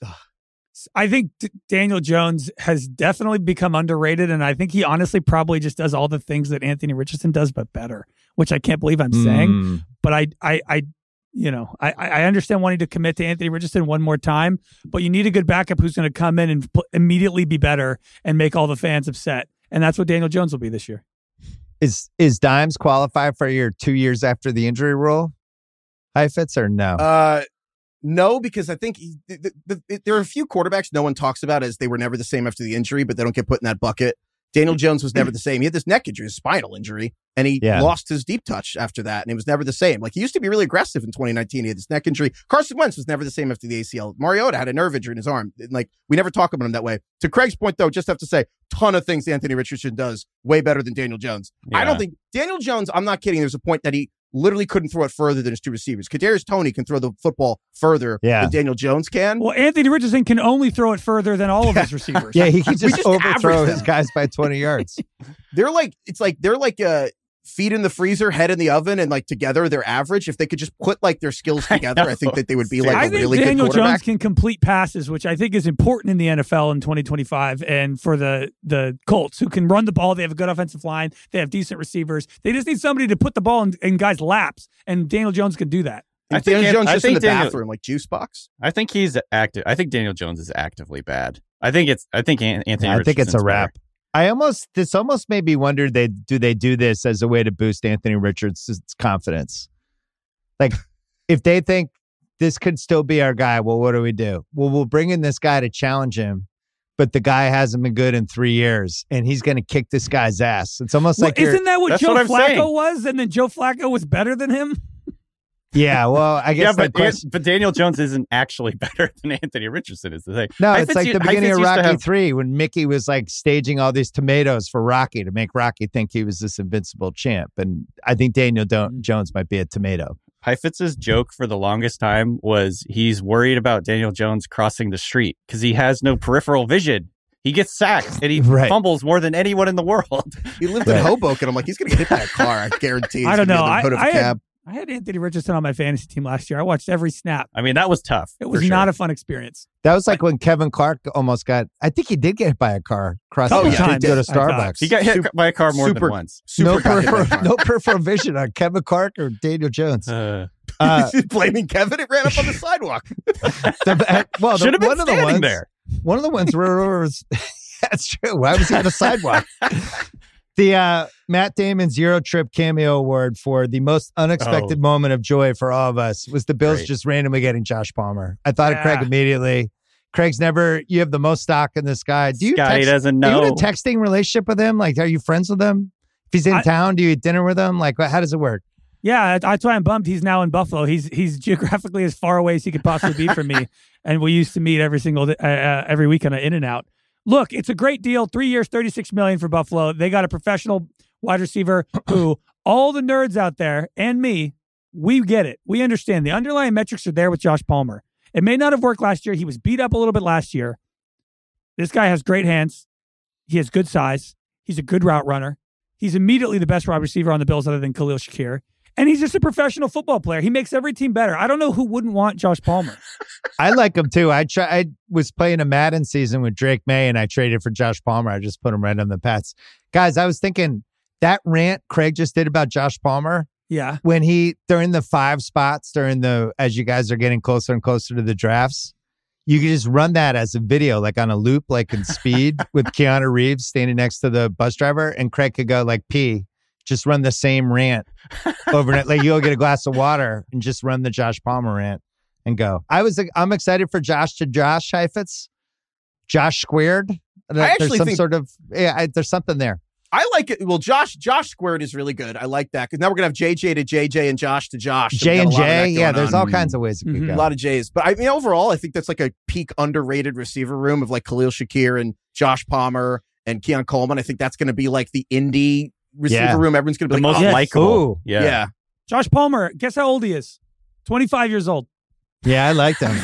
S4: I think Daniel Jones has definitely become underrated, and I think he honestly probably just does all the things that Anthony Richardson does, but better, which I can't believe I'm saying. But I understand wanting to commit to Anthony Richardson one more time, but you need a good backup who's going to come in and immediately be better and make all the fans upset. And that's what Daniel Jones will be this year.
S1: Is Dimes qualified for your 2 years after the injury rule? Heifetz or no?
S5: No, because I think there are a few quarterbacks no one talks about as they were never the same after the injury, but they don't get put in that bucket. Daniel Jones was never the same. He had this neck injury, his spinal injury, and he lost his deep touch after that, and it was never the same. Like, he used to be really aggressive in 2019. He had this neck injury. Carson Wentz was never the same after the ACL. Mariota had a nerve injury in his arm. Like, we never talk about him that way. To Craig's point, though, just have to say, ton of things Anthony Richardson does way better than Daniel Jones. Yeah. I don't think Daniel Jones, I'm not kidding, there's a point that he literally couldn't throw it further than his two receivers. Kadarius Toney can throw the football further than Daniel Jones can.
S4: Well, Anthony Richardson can only throw it further than all of his receivers.
S1: Yeah, he can just overthrow his guys by 20 yards.
S5: They're like feet in the freezer, head in the oven, and like together they're average. If they could just put like their skills together, I think that they would be like a really good quarterback.
S4: Daniel Jones can complete passes, which I think is important in the NFL in 2025, and for the Colts, who can run the ball. They have a good offensive line. They have decent receivers. They just need somebody to put the ball in guys' laps, and Daniel Jones can do that.
S5: I think Daniel Jones just in the bathroom, like juice box.
S6: I think he's active. I think Daniel Jones is actively bad. I think Anthony.
S1: I think it's a wrap. This almost made me wonder, they do this as a way to boost Anthony Richardson's confidence? Like, if they think this could still be our guy, well, what do we do? Well, we'll bring in this guy to challenge him, but the guy hasn't been good in 3 years, and he's going to kick this guy's ass. It's almost like
S4: isn't that what Joe Flacco was? And then Joe Flacco was better than him?
S1: Yeah, well, I guess.
S6: But Daniel Jones isn't actually better than Anthony Richardson, is the thing.
S1: No, it's like the beginning of Rocky 3 when Mickey was like staging all these tomatoes for Rocky to make Rocky think he was this invincible champ. And I think Daniel Jones might be a tomato.
S6: Heifetz's joke for the longest time was he's worried about Daniel Jones crossing the street because he has no peripheral vision. He gets sacked and he fumbles more than anyone in the world.
S5: He lived in Hoboken. I'm like, he's going to get hit by a car. I guarantee.
S4: I don't know. I had Anthony Richardson on my fantasy team last year. I watched every snap.
S6: I mean, that was tough.
S4: It was not a fun experience.
S1: That was like when Kevin Clark almost got, I think he did get hit by a car crossing the street to go to Starbucks.
S6: He got hit by a car more than once.
S1: No peripheral vision on Kevin Clark or Daniel Jones.
S5: Blaming Kevin, it ran up on the sidewalk.
S6: Should have been standing there.
S1: One of the ones was, that's true. Why was he on the sidewalk? The Matt Damon Zero Trip Cameo Award for the most unexpected moment of joy for all of us was the Bills just randomly getting Josh Palmer. I thought of Craig immediately. Craig's you have the most stock in this guy.
S6: He doesn't know.
S1: Are you in a texting relationship with him? Like, are you friends with him? If he's in town, do you eat dinner with him? Like, how does it work?
S4: Yeah, that's why I'm bummed he's now in Buffalo. He's geographically as far away as he could possibly be from me. And we used to meet every week on an In-N-Out. Look, it's a great deal. 3 years, $36 million for Buffalo. They got a professional wide receiver who all the nerds out there and me, we get it. We understand the underlying metrics are there with Josh Palmer. It may not have worked last year. He was beat up a little bit last year. This guy has great hands. He has good size. He's a good route runner. He's immediately the best wide receiver on the Bills other than Khalil Shakir. And he's just a professional football player. He makes every team better. I don't know who wouldn't want Josh Palmer.
S1: I like him too. I was playing a Madden season with Drake May, and I traded for Josh Palmer. I just put him right on the Pats. Guys, I was thinking that rant Craig just did about Josh Palmer.
S4: Yeah.
S1: When during the 5 spots, as you guys are getting closer and closer to the drafts, you can just run that as a video, like on a loop, like in Speed with Keanu Reeves standing next to the bus driver, and Craig could go like pee. Just run the same rant overnight. Like, you go get a glass of water and just run the Josh Palmer rant and go. I'm excited for Josh Heifetz. Josh squared.
S5: I actually think
S1: there's something there.
S5: I like it. Well, Josh squared is really good. I like that because now we're gonna have JJ to JJ and Josh to Josh.
S1: J and J. Yeah, there's all kinds of ways it could go.
S5: A lot of J's, but I mean, overall, I think that's like a peak underrated receiver room of like Khalil Shakir and Josh Palmer and Keon Coleman. I think that's going to be like the indie receiver room. Everyone's going to be
S6: the most likable.
S5: Yeah.
S4: Josh Palmer, guess how old he is? 25 years old.
S1: Yeah, I like them.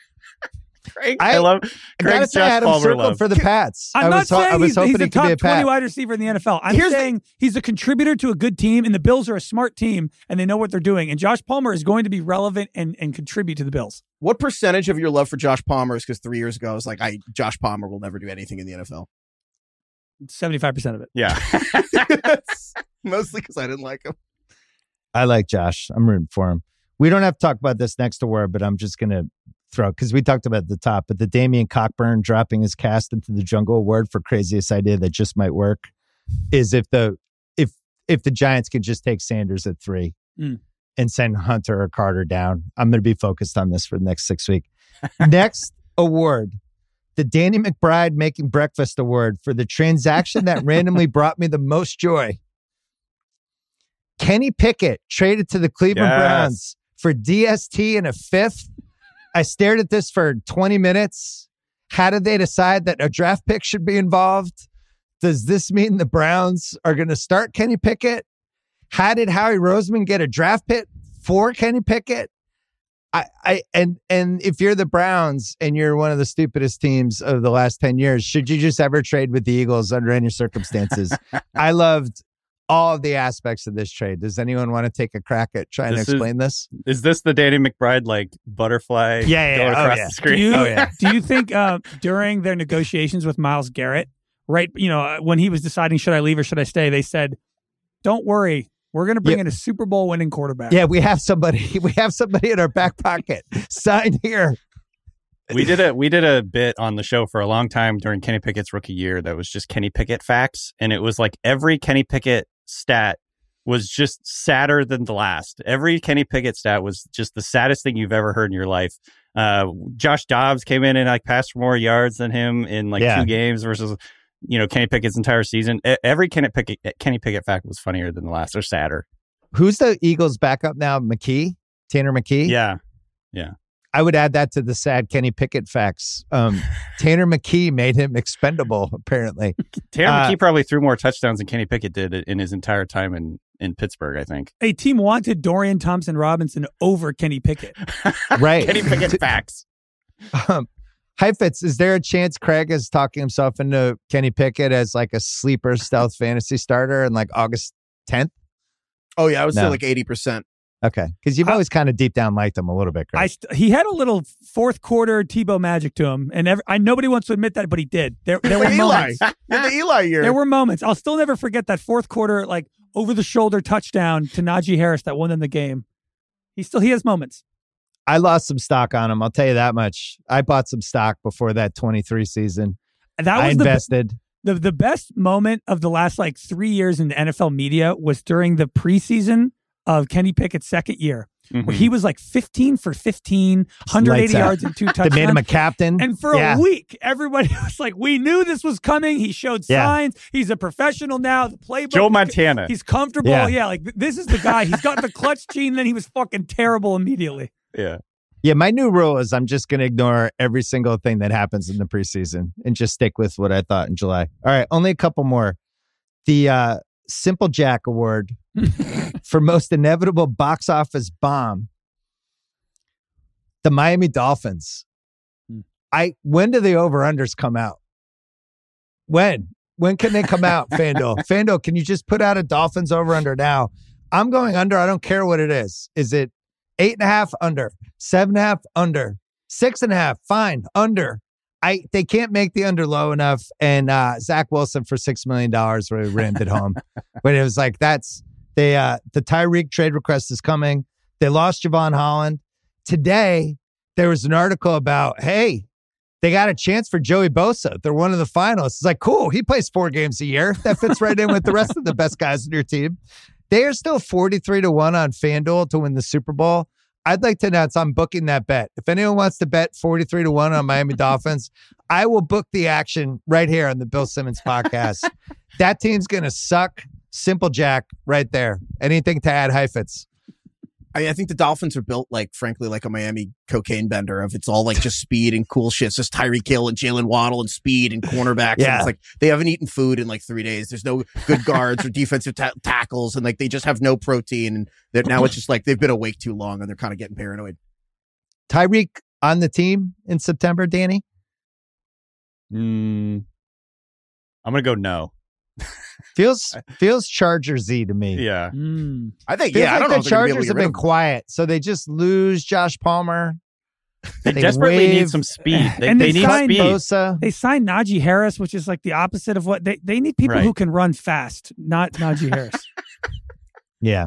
S6: Craig, I love.
S1: I gotta say, I had him circled for the Pats.
S4: I'm not saying he's a top 20 wide receiver in the NFL. I'm saying he's a contributor to a good team, and the Bills are a smart team, and they know what they're doing. And Josh Palmer is going to be relevant and contribute to the Bills.
S5: What percentage of your love for Josh Palmer is because 3 years ago I was like, Josh Palmer will never do anything in the NFL?
S4: 75% of it.
S6: Yeah.
S5: Mostly because I didn't like him.
S1: I like Josh. I'm rooting for him. We don't have to talk about this next award, but I'm just going to throw, because we talked about it at the top, but the Damian Cockburn dropping his cast into the jungle award for craziest idea that just might work is if the Giants could just take Sanders at 3 and send Hunter or Carter down. I'm going to be focused on this for the next 6 weeks. Next award, the Danny McBride Making Breakfast Award for the transaction that randomly brought me the most joy. Kenny Pickett traded to the Cleveland Browns for DST and a fifth. I stared at this for 20 minutes. How did they decide that a draft pick should be involved? Does this mean the Browns are going to start Kenny Pickett? How did Howie Roseman get a draft pick for Kenny Pickett? And if you're the Browns and you're one of the stupidest teams of the last 10 years, should you just ever trade with the Eagles under any circumstances? I loved all of the aspects of this trade. Does anyone want to take a crack at trying to explain this?
S6: Is this the Danny McBride butterfly going across the screen?
S4: Do you think during their negotiations with Myles Garrett, right? When he was deciding should I leave or should I stay, they said, "Don't worry, we're going to bring in a Super Bowl winning quarterback."
S1: Yeah, we have somebody. We have somebody in our back pocket. Sign here.
S6: We did a bit on the show for a long time during Kenny Pickett's rookie year that was just Kenny Pickett facts, and it was like every Kenny Pickett stat was just sadder than the last. Every Kenny Pickett stat was just the saddest thing you've ever heard in your life. Josh Dobbs came in and passed for more yards than him in 2 games versus Kenny Pickett's entire season. Every Kenny Pickett fact was funnier than the last, or sadder.
S1: Who's the Eagles' backup now? Tanner McKee?
S6: Yeah.
S1: I would add that to the sad Kenny Pickett facts. Tanner McKee made him expendable, apparently.
S6: Tanner McKee probably threw more touchdowns than Kenny Pickett did in his entire time in Pittsburgh, I think.
S4: A team wanted Dorian Thompson-Robinson over Kenny Pickett.
S1: Right.
S6: Kenny Pickett facts.
S1: Heifetz, is there a chance Craig is talking himself into Kenny Pickett as like a sleeper stealth fantasy starter in like August 10th?
S5: Oh, yeah. I would say like 80%.
S1: Okay. Because you've always kind of deep down liked him a little bit, Craig.
S4: He had a little fourth quarter Tebow magic to him. And nobody wants to admit that, but he did. There were moments.
S5: In the Eli year.
S4: There were moments. I'll still never forget that fourth quarter, like over the shoulder touchdown to Najee Harris that won them the game. He has moments.
S1: I lost some stock on him. I'll tell you that much. I bought some stock before that 23 season.
S4: I
S1: invested.
S4: The best moment of the last 3 years in the NFL media was during the preseason of Kenny Pickett's second year, where he was 15 for 15, 180 yards and 2 touchdowns.
S1: They made him a captain.
S4: And for a week, everybody was like, we knew this was coming. He showed signs. He's a professional now. The playbook.
S6: Joe Montana.
S4: He's comfortable. Yeah, this is the guy. He's got the clutch gene. Then he was fucking terrible immediately.
S6: Yeah.
S1: Yeah, my new rule is I'm just going to ignore every single thing that happens in the preseason and just stick with what I thought in July. All right, only a couple more. The Simple Jack Award for most inevitable box office bomb. The Miami Dolphins. When do the over-unders come out? When can they come out, FanDuel? FanDuel, can you just put out a Dolphins over-under now? I'm going under. I don't care what it is. Is it 8.5 under, 7.5 under, 6.5 fine under? They can't make the under low enough. And Zach Wilson for $6 million really rammed it home. But it was like the Tyreek trade request is coming. They lost Javon Holland. Today there was an article about, hey, they got a chance for Joey Bosa. They're one of the finalists. It's like, cool. He plays 4 games a year. That fits right in with the rest of the best guys in your team. They are still 43-1 on FanDuel to win the Super Bowl. I'd like to announce I'm booking that bet. If anyone wants to bet 43-1 on Miami Dolphins, I will book the action right here on the Bill Simmons podcast. That team's going to suck. Simple Jack right there. Anything to add, Heifetz?
S5: I think the Dolphins are built frankly, like a Miami cocaine bender of it's all just speed and cool shit. It's just Tyreek Hill and Jalen Waddle and speed and cornerbacks.
S1: Yeah.
S5: And it's they haven't eaten food in 3 days. There's no good guards or defensive tackles. And they just have no protein. And now it's just they've been awake too long and they're kind of getting paranoid.
S1: Tyreek on the team in September, Danny?
S6: I'm going to go no.
S1: Feels Chargers-y to me.
S6: Yeah.
S5: I think,
S1: I don't know. The Chargers have been
S5: him.
S1: quiet, so they just lose Josh Palmer.
S6: They desperately need some speed. They need speed.
S1: Bosa.
S4: They signed Najee Harris, which is the opposite of what they need. People who can run fast, not Najee Harris.
S1: Yeah.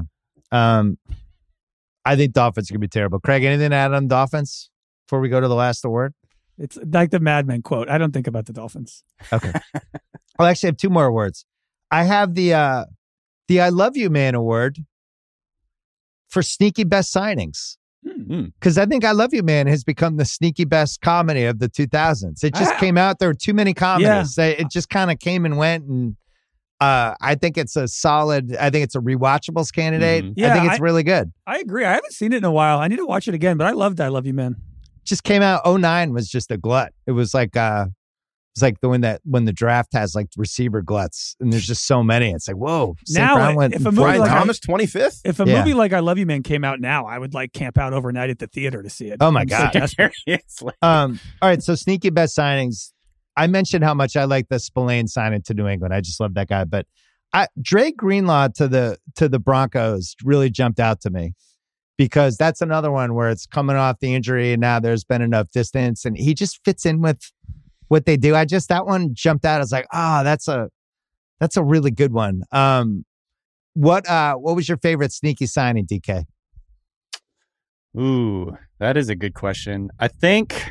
S1: I think Dolphins are going to be terrible. Craig, anything to add on Dolphins before we go to the last award?
S4: It's like the Mad Men quote. I don't think about the Dolphins.
S1: Okay. I'll actually have 2 more awards. I have the I Love You Man award for sneaky best signings. Because I think I Love You Man has become the sneaky best comedy of the 2000s. It just came out. There were too many comedies. It just kind of came and went. And I think it's a rewatchables candidate. I think it's really good.
S4: I agree. I haven't seen it in a while. I need to watch it again, but I loved I Love You Man.
S1: Just came out. 2009 was just a glut. It was like when the draft has like receiver gluts and there's just so many. It's like, whoa.
S4: Now, if a movie
S5: Brian
S4: like
S5: Thomas 25th.
S4: If a movie like I Love You Man came out now, I would like camp out overnight at the theater to see it.
S1: Oh my God. All right. So sneaky best signings. I mentioned how much I like the Spillane signing to New England. I just love that guy. But Drake Greenlaw to the Broncos really jumped out to me because that's another one where it's coming off the injury and now there's been enough distance and he just fits in with what they do. That one jumped out. I was like, that's a really good one. What was your favorite sneaky signing, DK?
S6: Ooh, that is a good question. I think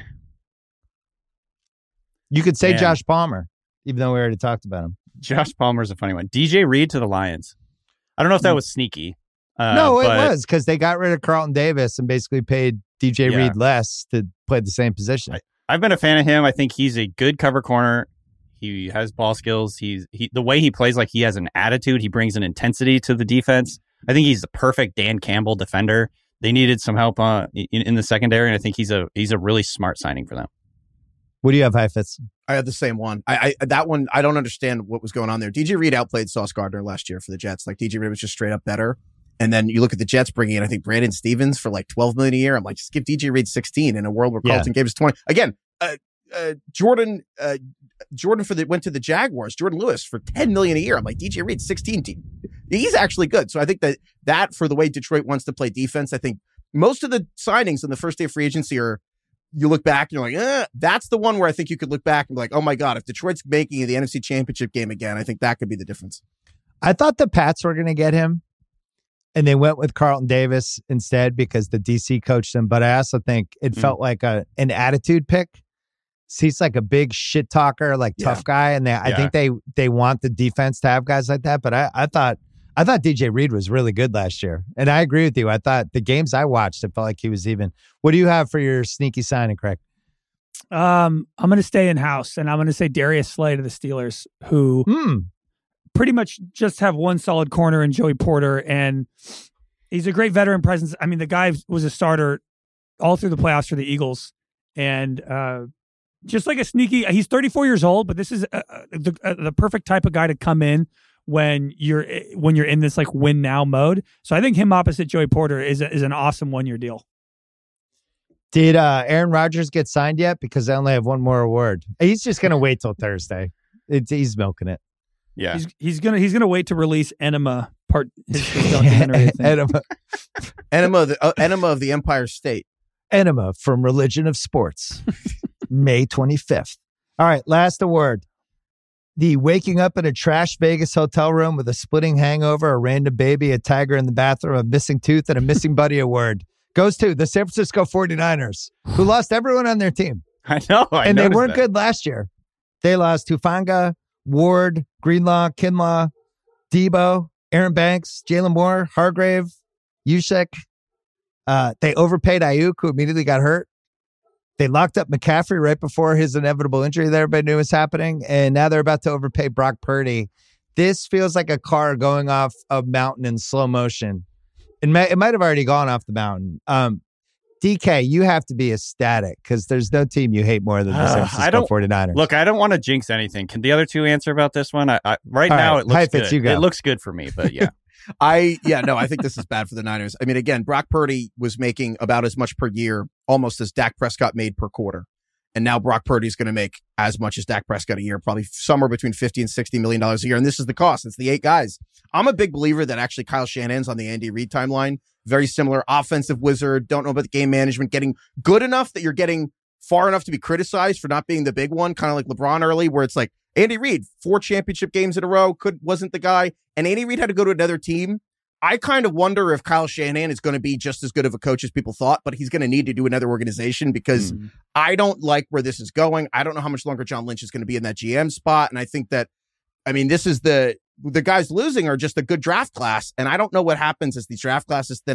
S1: you could say Josh Palmer, even though we already talked about him.
S6: Josh Palmer is a funny one. DJ Reed to the Lions. I don't know if that was sneaky.
S1: No, it was because they got rid of Carlton Davis and basically paid DJ Reed less to play the same position.
S6: I've been a fan of him. I think he's a good cover corner. He has ball skills. The way he plays, like he has an attitude. He brings an intensity to the defense. I think he's the perfect Dan Campbell defender. They needed some help in the secondary, and I think he's a really smart signing for them.
S1: What do you have, Heifetz?
S5: I had the same one. That one, I don't understand what was going on there. DJ Reed outplayed Sauce Gardner last year for the Jets. Like DJ Reed was just straight up better. And then you look at the Jets bringing in, I think, Brandon Stevens for like $12 million a year. I'm like, just give DJ Reed 16 in a world where Carlton gave us 20. Again, Jordan went to the Jaguars, Jordan Lewis for $10 million a year. I'm like, DJ Reed 16. He's actually good. So I think that for the way Detroit wants to play defense, I think most of the signings on the first day of free agency are, you look back and you're like, that's the one where I think you could look back and be like, oh my God, if Detroit's making the NFC Championship game again, I think that could be the difference.
S1: I thought the Pats were going to get him. And they went with Carlton Davis instead because the DC coached him. But I also think it felt like an attitude pick. So he's like a big shit talker, like tough guy. And I think they want the defense to have guys like that. But I thought DJ Reed was really good last year. And I agree with you. I thought the games I watched, it felt like he was even. What do you have for your sneaky signing, Craig?
S4: I'm going to stay in house and I'm going to say Darius Slay to the Steelers, who pretty much just have one solid corner in Joey Porter, and he's a great veteran presence. I mean, the guy was a starter all through the playoffs for the Eagles, and just like a sneaky. He's 34 years old, but this is the perfect type of guy to come in when you're in this like win now mode. So I think him opposite Joey Porter is an awesome 1-year deal.
S1: Did Aaron Rodgers get signed yet? Because I only have one more award. He's just going to wait till Thursday. He's milking it.
S6: Yeah,
S4: he's gonna wait to release Enema his documentary.
S5: Enema of the Empire State.
S1: Enema from Religion of Sports, May 25th. All right, last award. The waking up in a trash Vegas hotel room with a splitting hangover, a random baby, a tiger in the bathroom, a missing tooth, and a missing buddy award goes to the San Francisco 49ers, who lost everyone on their team.
S6: I know.
S1: And they weren't good last year. They lost Hufanga, Ward, Greenlaw, Kinlaw, Debo, Aaron Banks, Jalen Moore, Hargrave, Juszczyk. They overpaid Ayuk, who immediately got hurt. They locked up McCaffrey right before his inevitable injury that everybody knew was happening. And now they're about to overpay Brock Purdy. This feels like a car going off a mountain in slow motion. It might have already gone off the mountain. DK, you have to be ecstatic because there's no team you hate more than the San Francisco 49ers.
S6: Look, I don't want to jinx anything. Can the other two answer about this one? Right now, it looks good. It looks good for me, but yeah.
S5: I think this is bad for the Niners. I mean, again, Brock Purdy was making about as much per year, almost as Dak Prescott made per quarter. And now Brock Purdy is going to make as much as Dak Prescott a year, probably somewhere between $50 and $60 million a year. And this is the cost. It's the 8 guys. I'm a big believer that actually Kyle Shanahan's on the Andy Reid timeline. Very similar offensive wizard. Don't know about the game management. Getting good enough that you're getting far enough to be criticized for not being the big one. Kind of like LeBron early, where it's like Andy Reid, 4 championship games in a row, wasn't the guy. And Andy Reid had to go to another team. I kind of wonder if Kyle Shanahan is going to be just as good of a coach as people thought, but he's going to need to do another organization because I don't like where this is going. I don't know how much longer John Lynch is going to be in that GM spot. And I think that, I mean, this is the guys losing are just a good draft class. And I don't know what happens as these draft classes thin out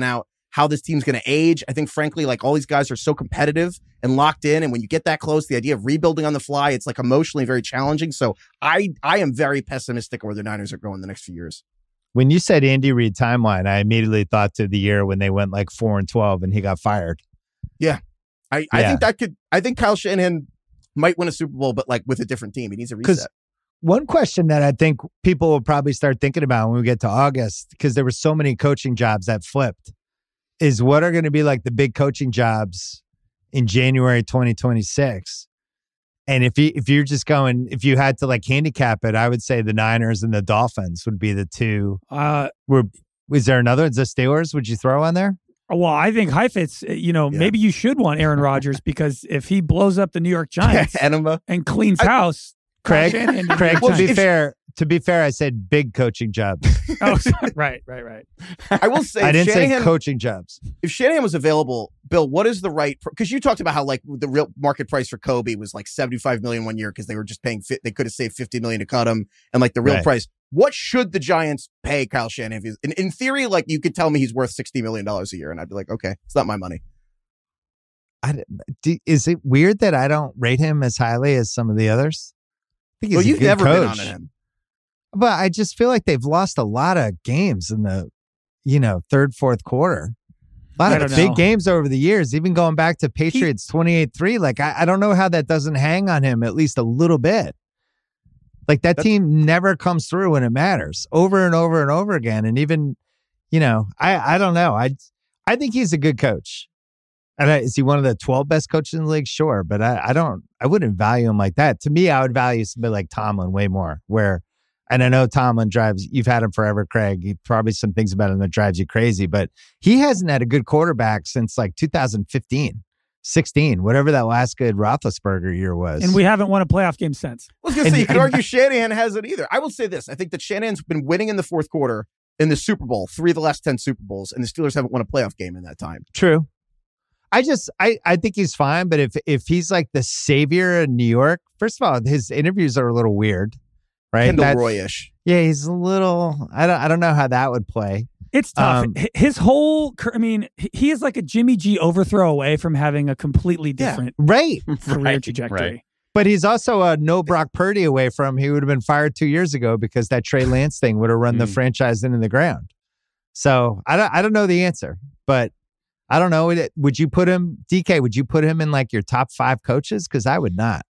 S5: how this team's going to age. I think, frankly, like all these guys are so competitive and locked in. And when you get that close, the idea of rebuilding on the fly, it's like emotionally very challenging. So I am very pessimistic on where the Niners are going the next few years.
S1: When you said Andy Reid timeline, I immediately thought to the year when they went like 4-12 and he got fired.
S5: Yeah. I think Kyle Shanahan might win a Super Bowl, but like with a different team. He needs a reset.
S1: One question that I think people will probably start thinking about when we get to August, because there were so many coaching jobs that flipped, is what are going to be like the big coaching jobs in January 2026. And if you're just going, if you had to like handicap it, I would say the Niners and the Dolphins would be the two. Is there another? Is the Steelers? Would you throw on there?
S4: Well, I think Heifetz, maybe you should want Aaron Rodgers because if he blows up the New York Giants and cleans house,
S1: Craig, to be fair, I said big coaching jobs.
S4: Oh, right.
S5: I will say,
S1: I didn't say coaching jobs.
S5: If Shanahan was available, Bill, what is the right? Because you talked about how like the real market price for Kobe was like $75 million 1 year because they were just paying. They could have saved $50 million to cut him, and like the real price. What should the Giants pay Kyle Shanahan? In theory, like you could tell me he's worth $60 million a year, and I'd be like, okay, it's not my money.
S1: Is it weird that I don't rate him as highly as some of the others?
S5: Well, you've never been on him.
S1: But I just feel like they've lost a lot of games in the, third, fourth quarter. A lot of big games over the years, even going back to Patriots 28-3. Like, I don't know how that doesn't hang on him at least a little bit. Like, that team never comes through when it matters over and over and over again. And even, I don't know. I think he's a good coach. And is he one of the 12 best coaches in the league? Sure. But I wouldn't value him like that. To me, I would value somebody like Tomlin way more, and I know Tomlin you've had him forever, Craig. He probably some things about him that drives you crazy, but he hasn't had a good quarterback since like 2015, 16, whatever that last good Roethlisberger year was.
S4: And we haven't won a playoff game since.
S5: I was going to say, you could argue Shanahan hasn't either. I will say this. I think that Shanahan's been winning in the fourth quarter in the Super Bowl, 3 of the last 10 Super Bowls, and the Steelers haven't won a playoff game in that time.
S1: True. I think he's fine, but if he's like the savior in New York, first of all, his interviews are a little weird, right?
S5: Kendall Roy-ish.
S1: Yeah, he's a little. I don't know how that would play.
S4: It's tough. His whole, he is like a Jimmy G overthrow away from having a completely different career trajectory. Right.
S1: But he's also a no Brock Purdy away from. He would have been fired 2 years ago because that Trey Lance thing would have run the franchise into the ground. So I don't know the answer, but. I don't know. Would you put him, DK, would you put him in like your top 5 coaches? Because I would not.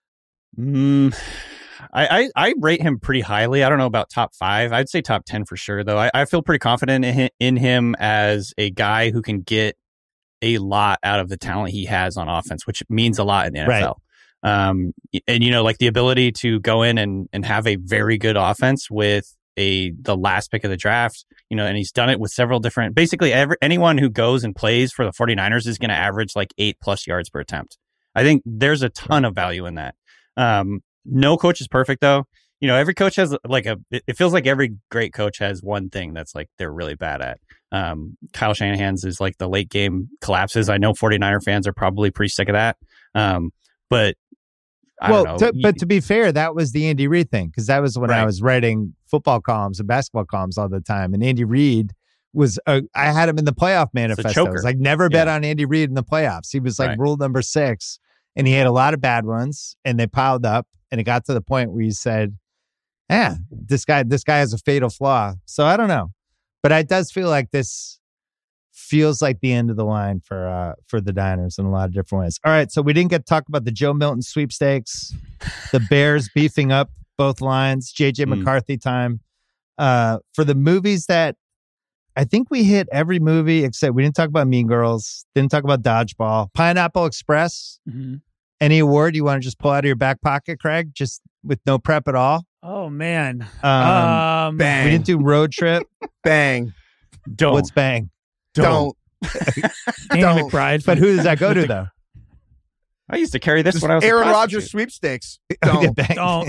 S6: I rate him pretty highly. I don't know about top 5. I'd say top 10 for sure, though. I feel pretty confident in him as a guy who can get a lot out of the talent he has on offense, which means a lot in the NFL. Right. And, like the ability to go in and have a very good offense with the last pick of the draft, and he's done it with several different, basically anyone who goes and plays for the 49ers is going to average like 8+ yards per attempt. I think there's a ton of value in that. No coach is perfect though. Every coach has it feels like every great coach has one thing that's like they're really bad at. Kyle Shanahan's is like the late game collapses. I know 49er fans are probably pretty sick of that. But I don't know.
S1: But to be fair, that was the Andy Reid thing, because that was when I was writing football columns and basketball columns all the time. And Andy Reid was, I had him in the playoff manifesto. It was like, never bet on Andy Reid in the playoffs. He was like rule number 6, and he had a lot of bad ones, and they piled up, and it got to the point where you said, this guy has a fatal flaw. So I don't know, but it does feel like this feels like the end of the line for the Niners in a lot of different ways. All right, so we didn't get to talk about the Joe Milton sweepstakes, the Bears beefing up both lines, JJ McCarthy time. For the movies that I think we hit every movie except we didn't talk about Mean Girls, didn't talk about Dodgeball, Pineapple Express. Mm-hmm. Any award you want to just pull out of your back pocket, Craig, just with no prep at all?
S4: Oh man,
S5: bang!
S1: We didn't do Road Trip.
S5: Bang!
S6: Don't.
S1: What's bang?
S5: Don't.
S4: Danny McBride.
S1: But who does that go to, though?
S6: I used to carry this when I was
S5: Aaron Rodgers sweepstakes. Don't.
S1: Don't. All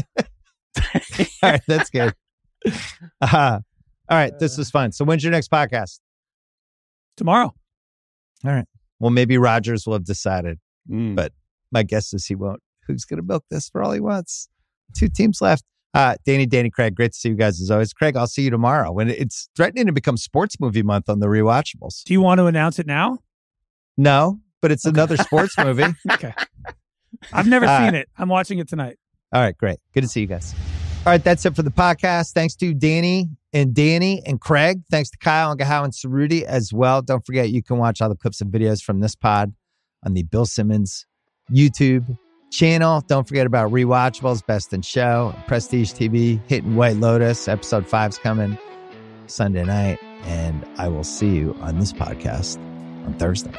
S1: right, that's good. All right, this was fun. So when's your next podcast?
S4: Tomorrow.
S1: All right. Well, maybe Rodgers will have decided, but my guess is he won't. Who's going to milk this for all he wants? 2 teams left. Danny, Craig, great to see you guys as always. Craig, I'll see you tomorrow when it's threatening to become sports movie month on the Rewatchables.
S4: Do you want to announce it now?
S1: No, but it's another sports movie.
S4: Okay. I've never seen it. I'm watching it tonight.
S1: All right, great. Good to see you guys. All right, that's it for the podcast. Thanks to Danny and Craig. Thanks to Kyle and Gahau and Cerruti as well. Don't forget, you can watch all the clips and videos from this pod on the Bill Simmons YouTube channel. Don't forget about Rewatchables, Best in Show, Prestige TV, Hitting White Lotus. Episode 5's coming Sunday night. And I will see you on this podcast on Thursday.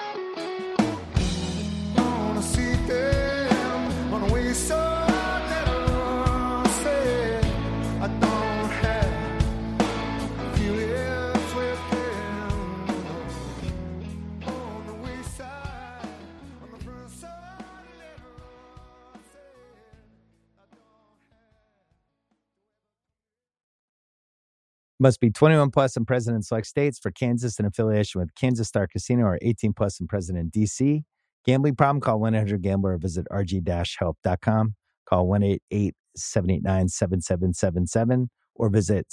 S1: Must be 21 plus and present in select states. For Kansas, in affiliation with Kansas Star Casino, or 18 plus and present in D.C. Gambling problem? Call 1-800-GAMBLER or visit rg-help.com. Call 1-888-789-7777 or visit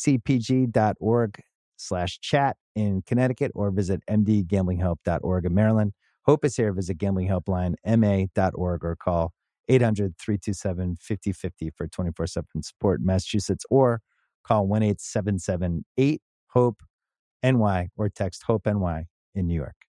S1: ccpg.org/chat in Connecticut or visit mdgamblinghelp.org in Maryland. Hope is here. Visit gamblinghelplinema.org or call 800-327-5050 for 24/7 support in Massachusetts, or call 1-877-8-HOPE-NY or text HOPE-NY in New York.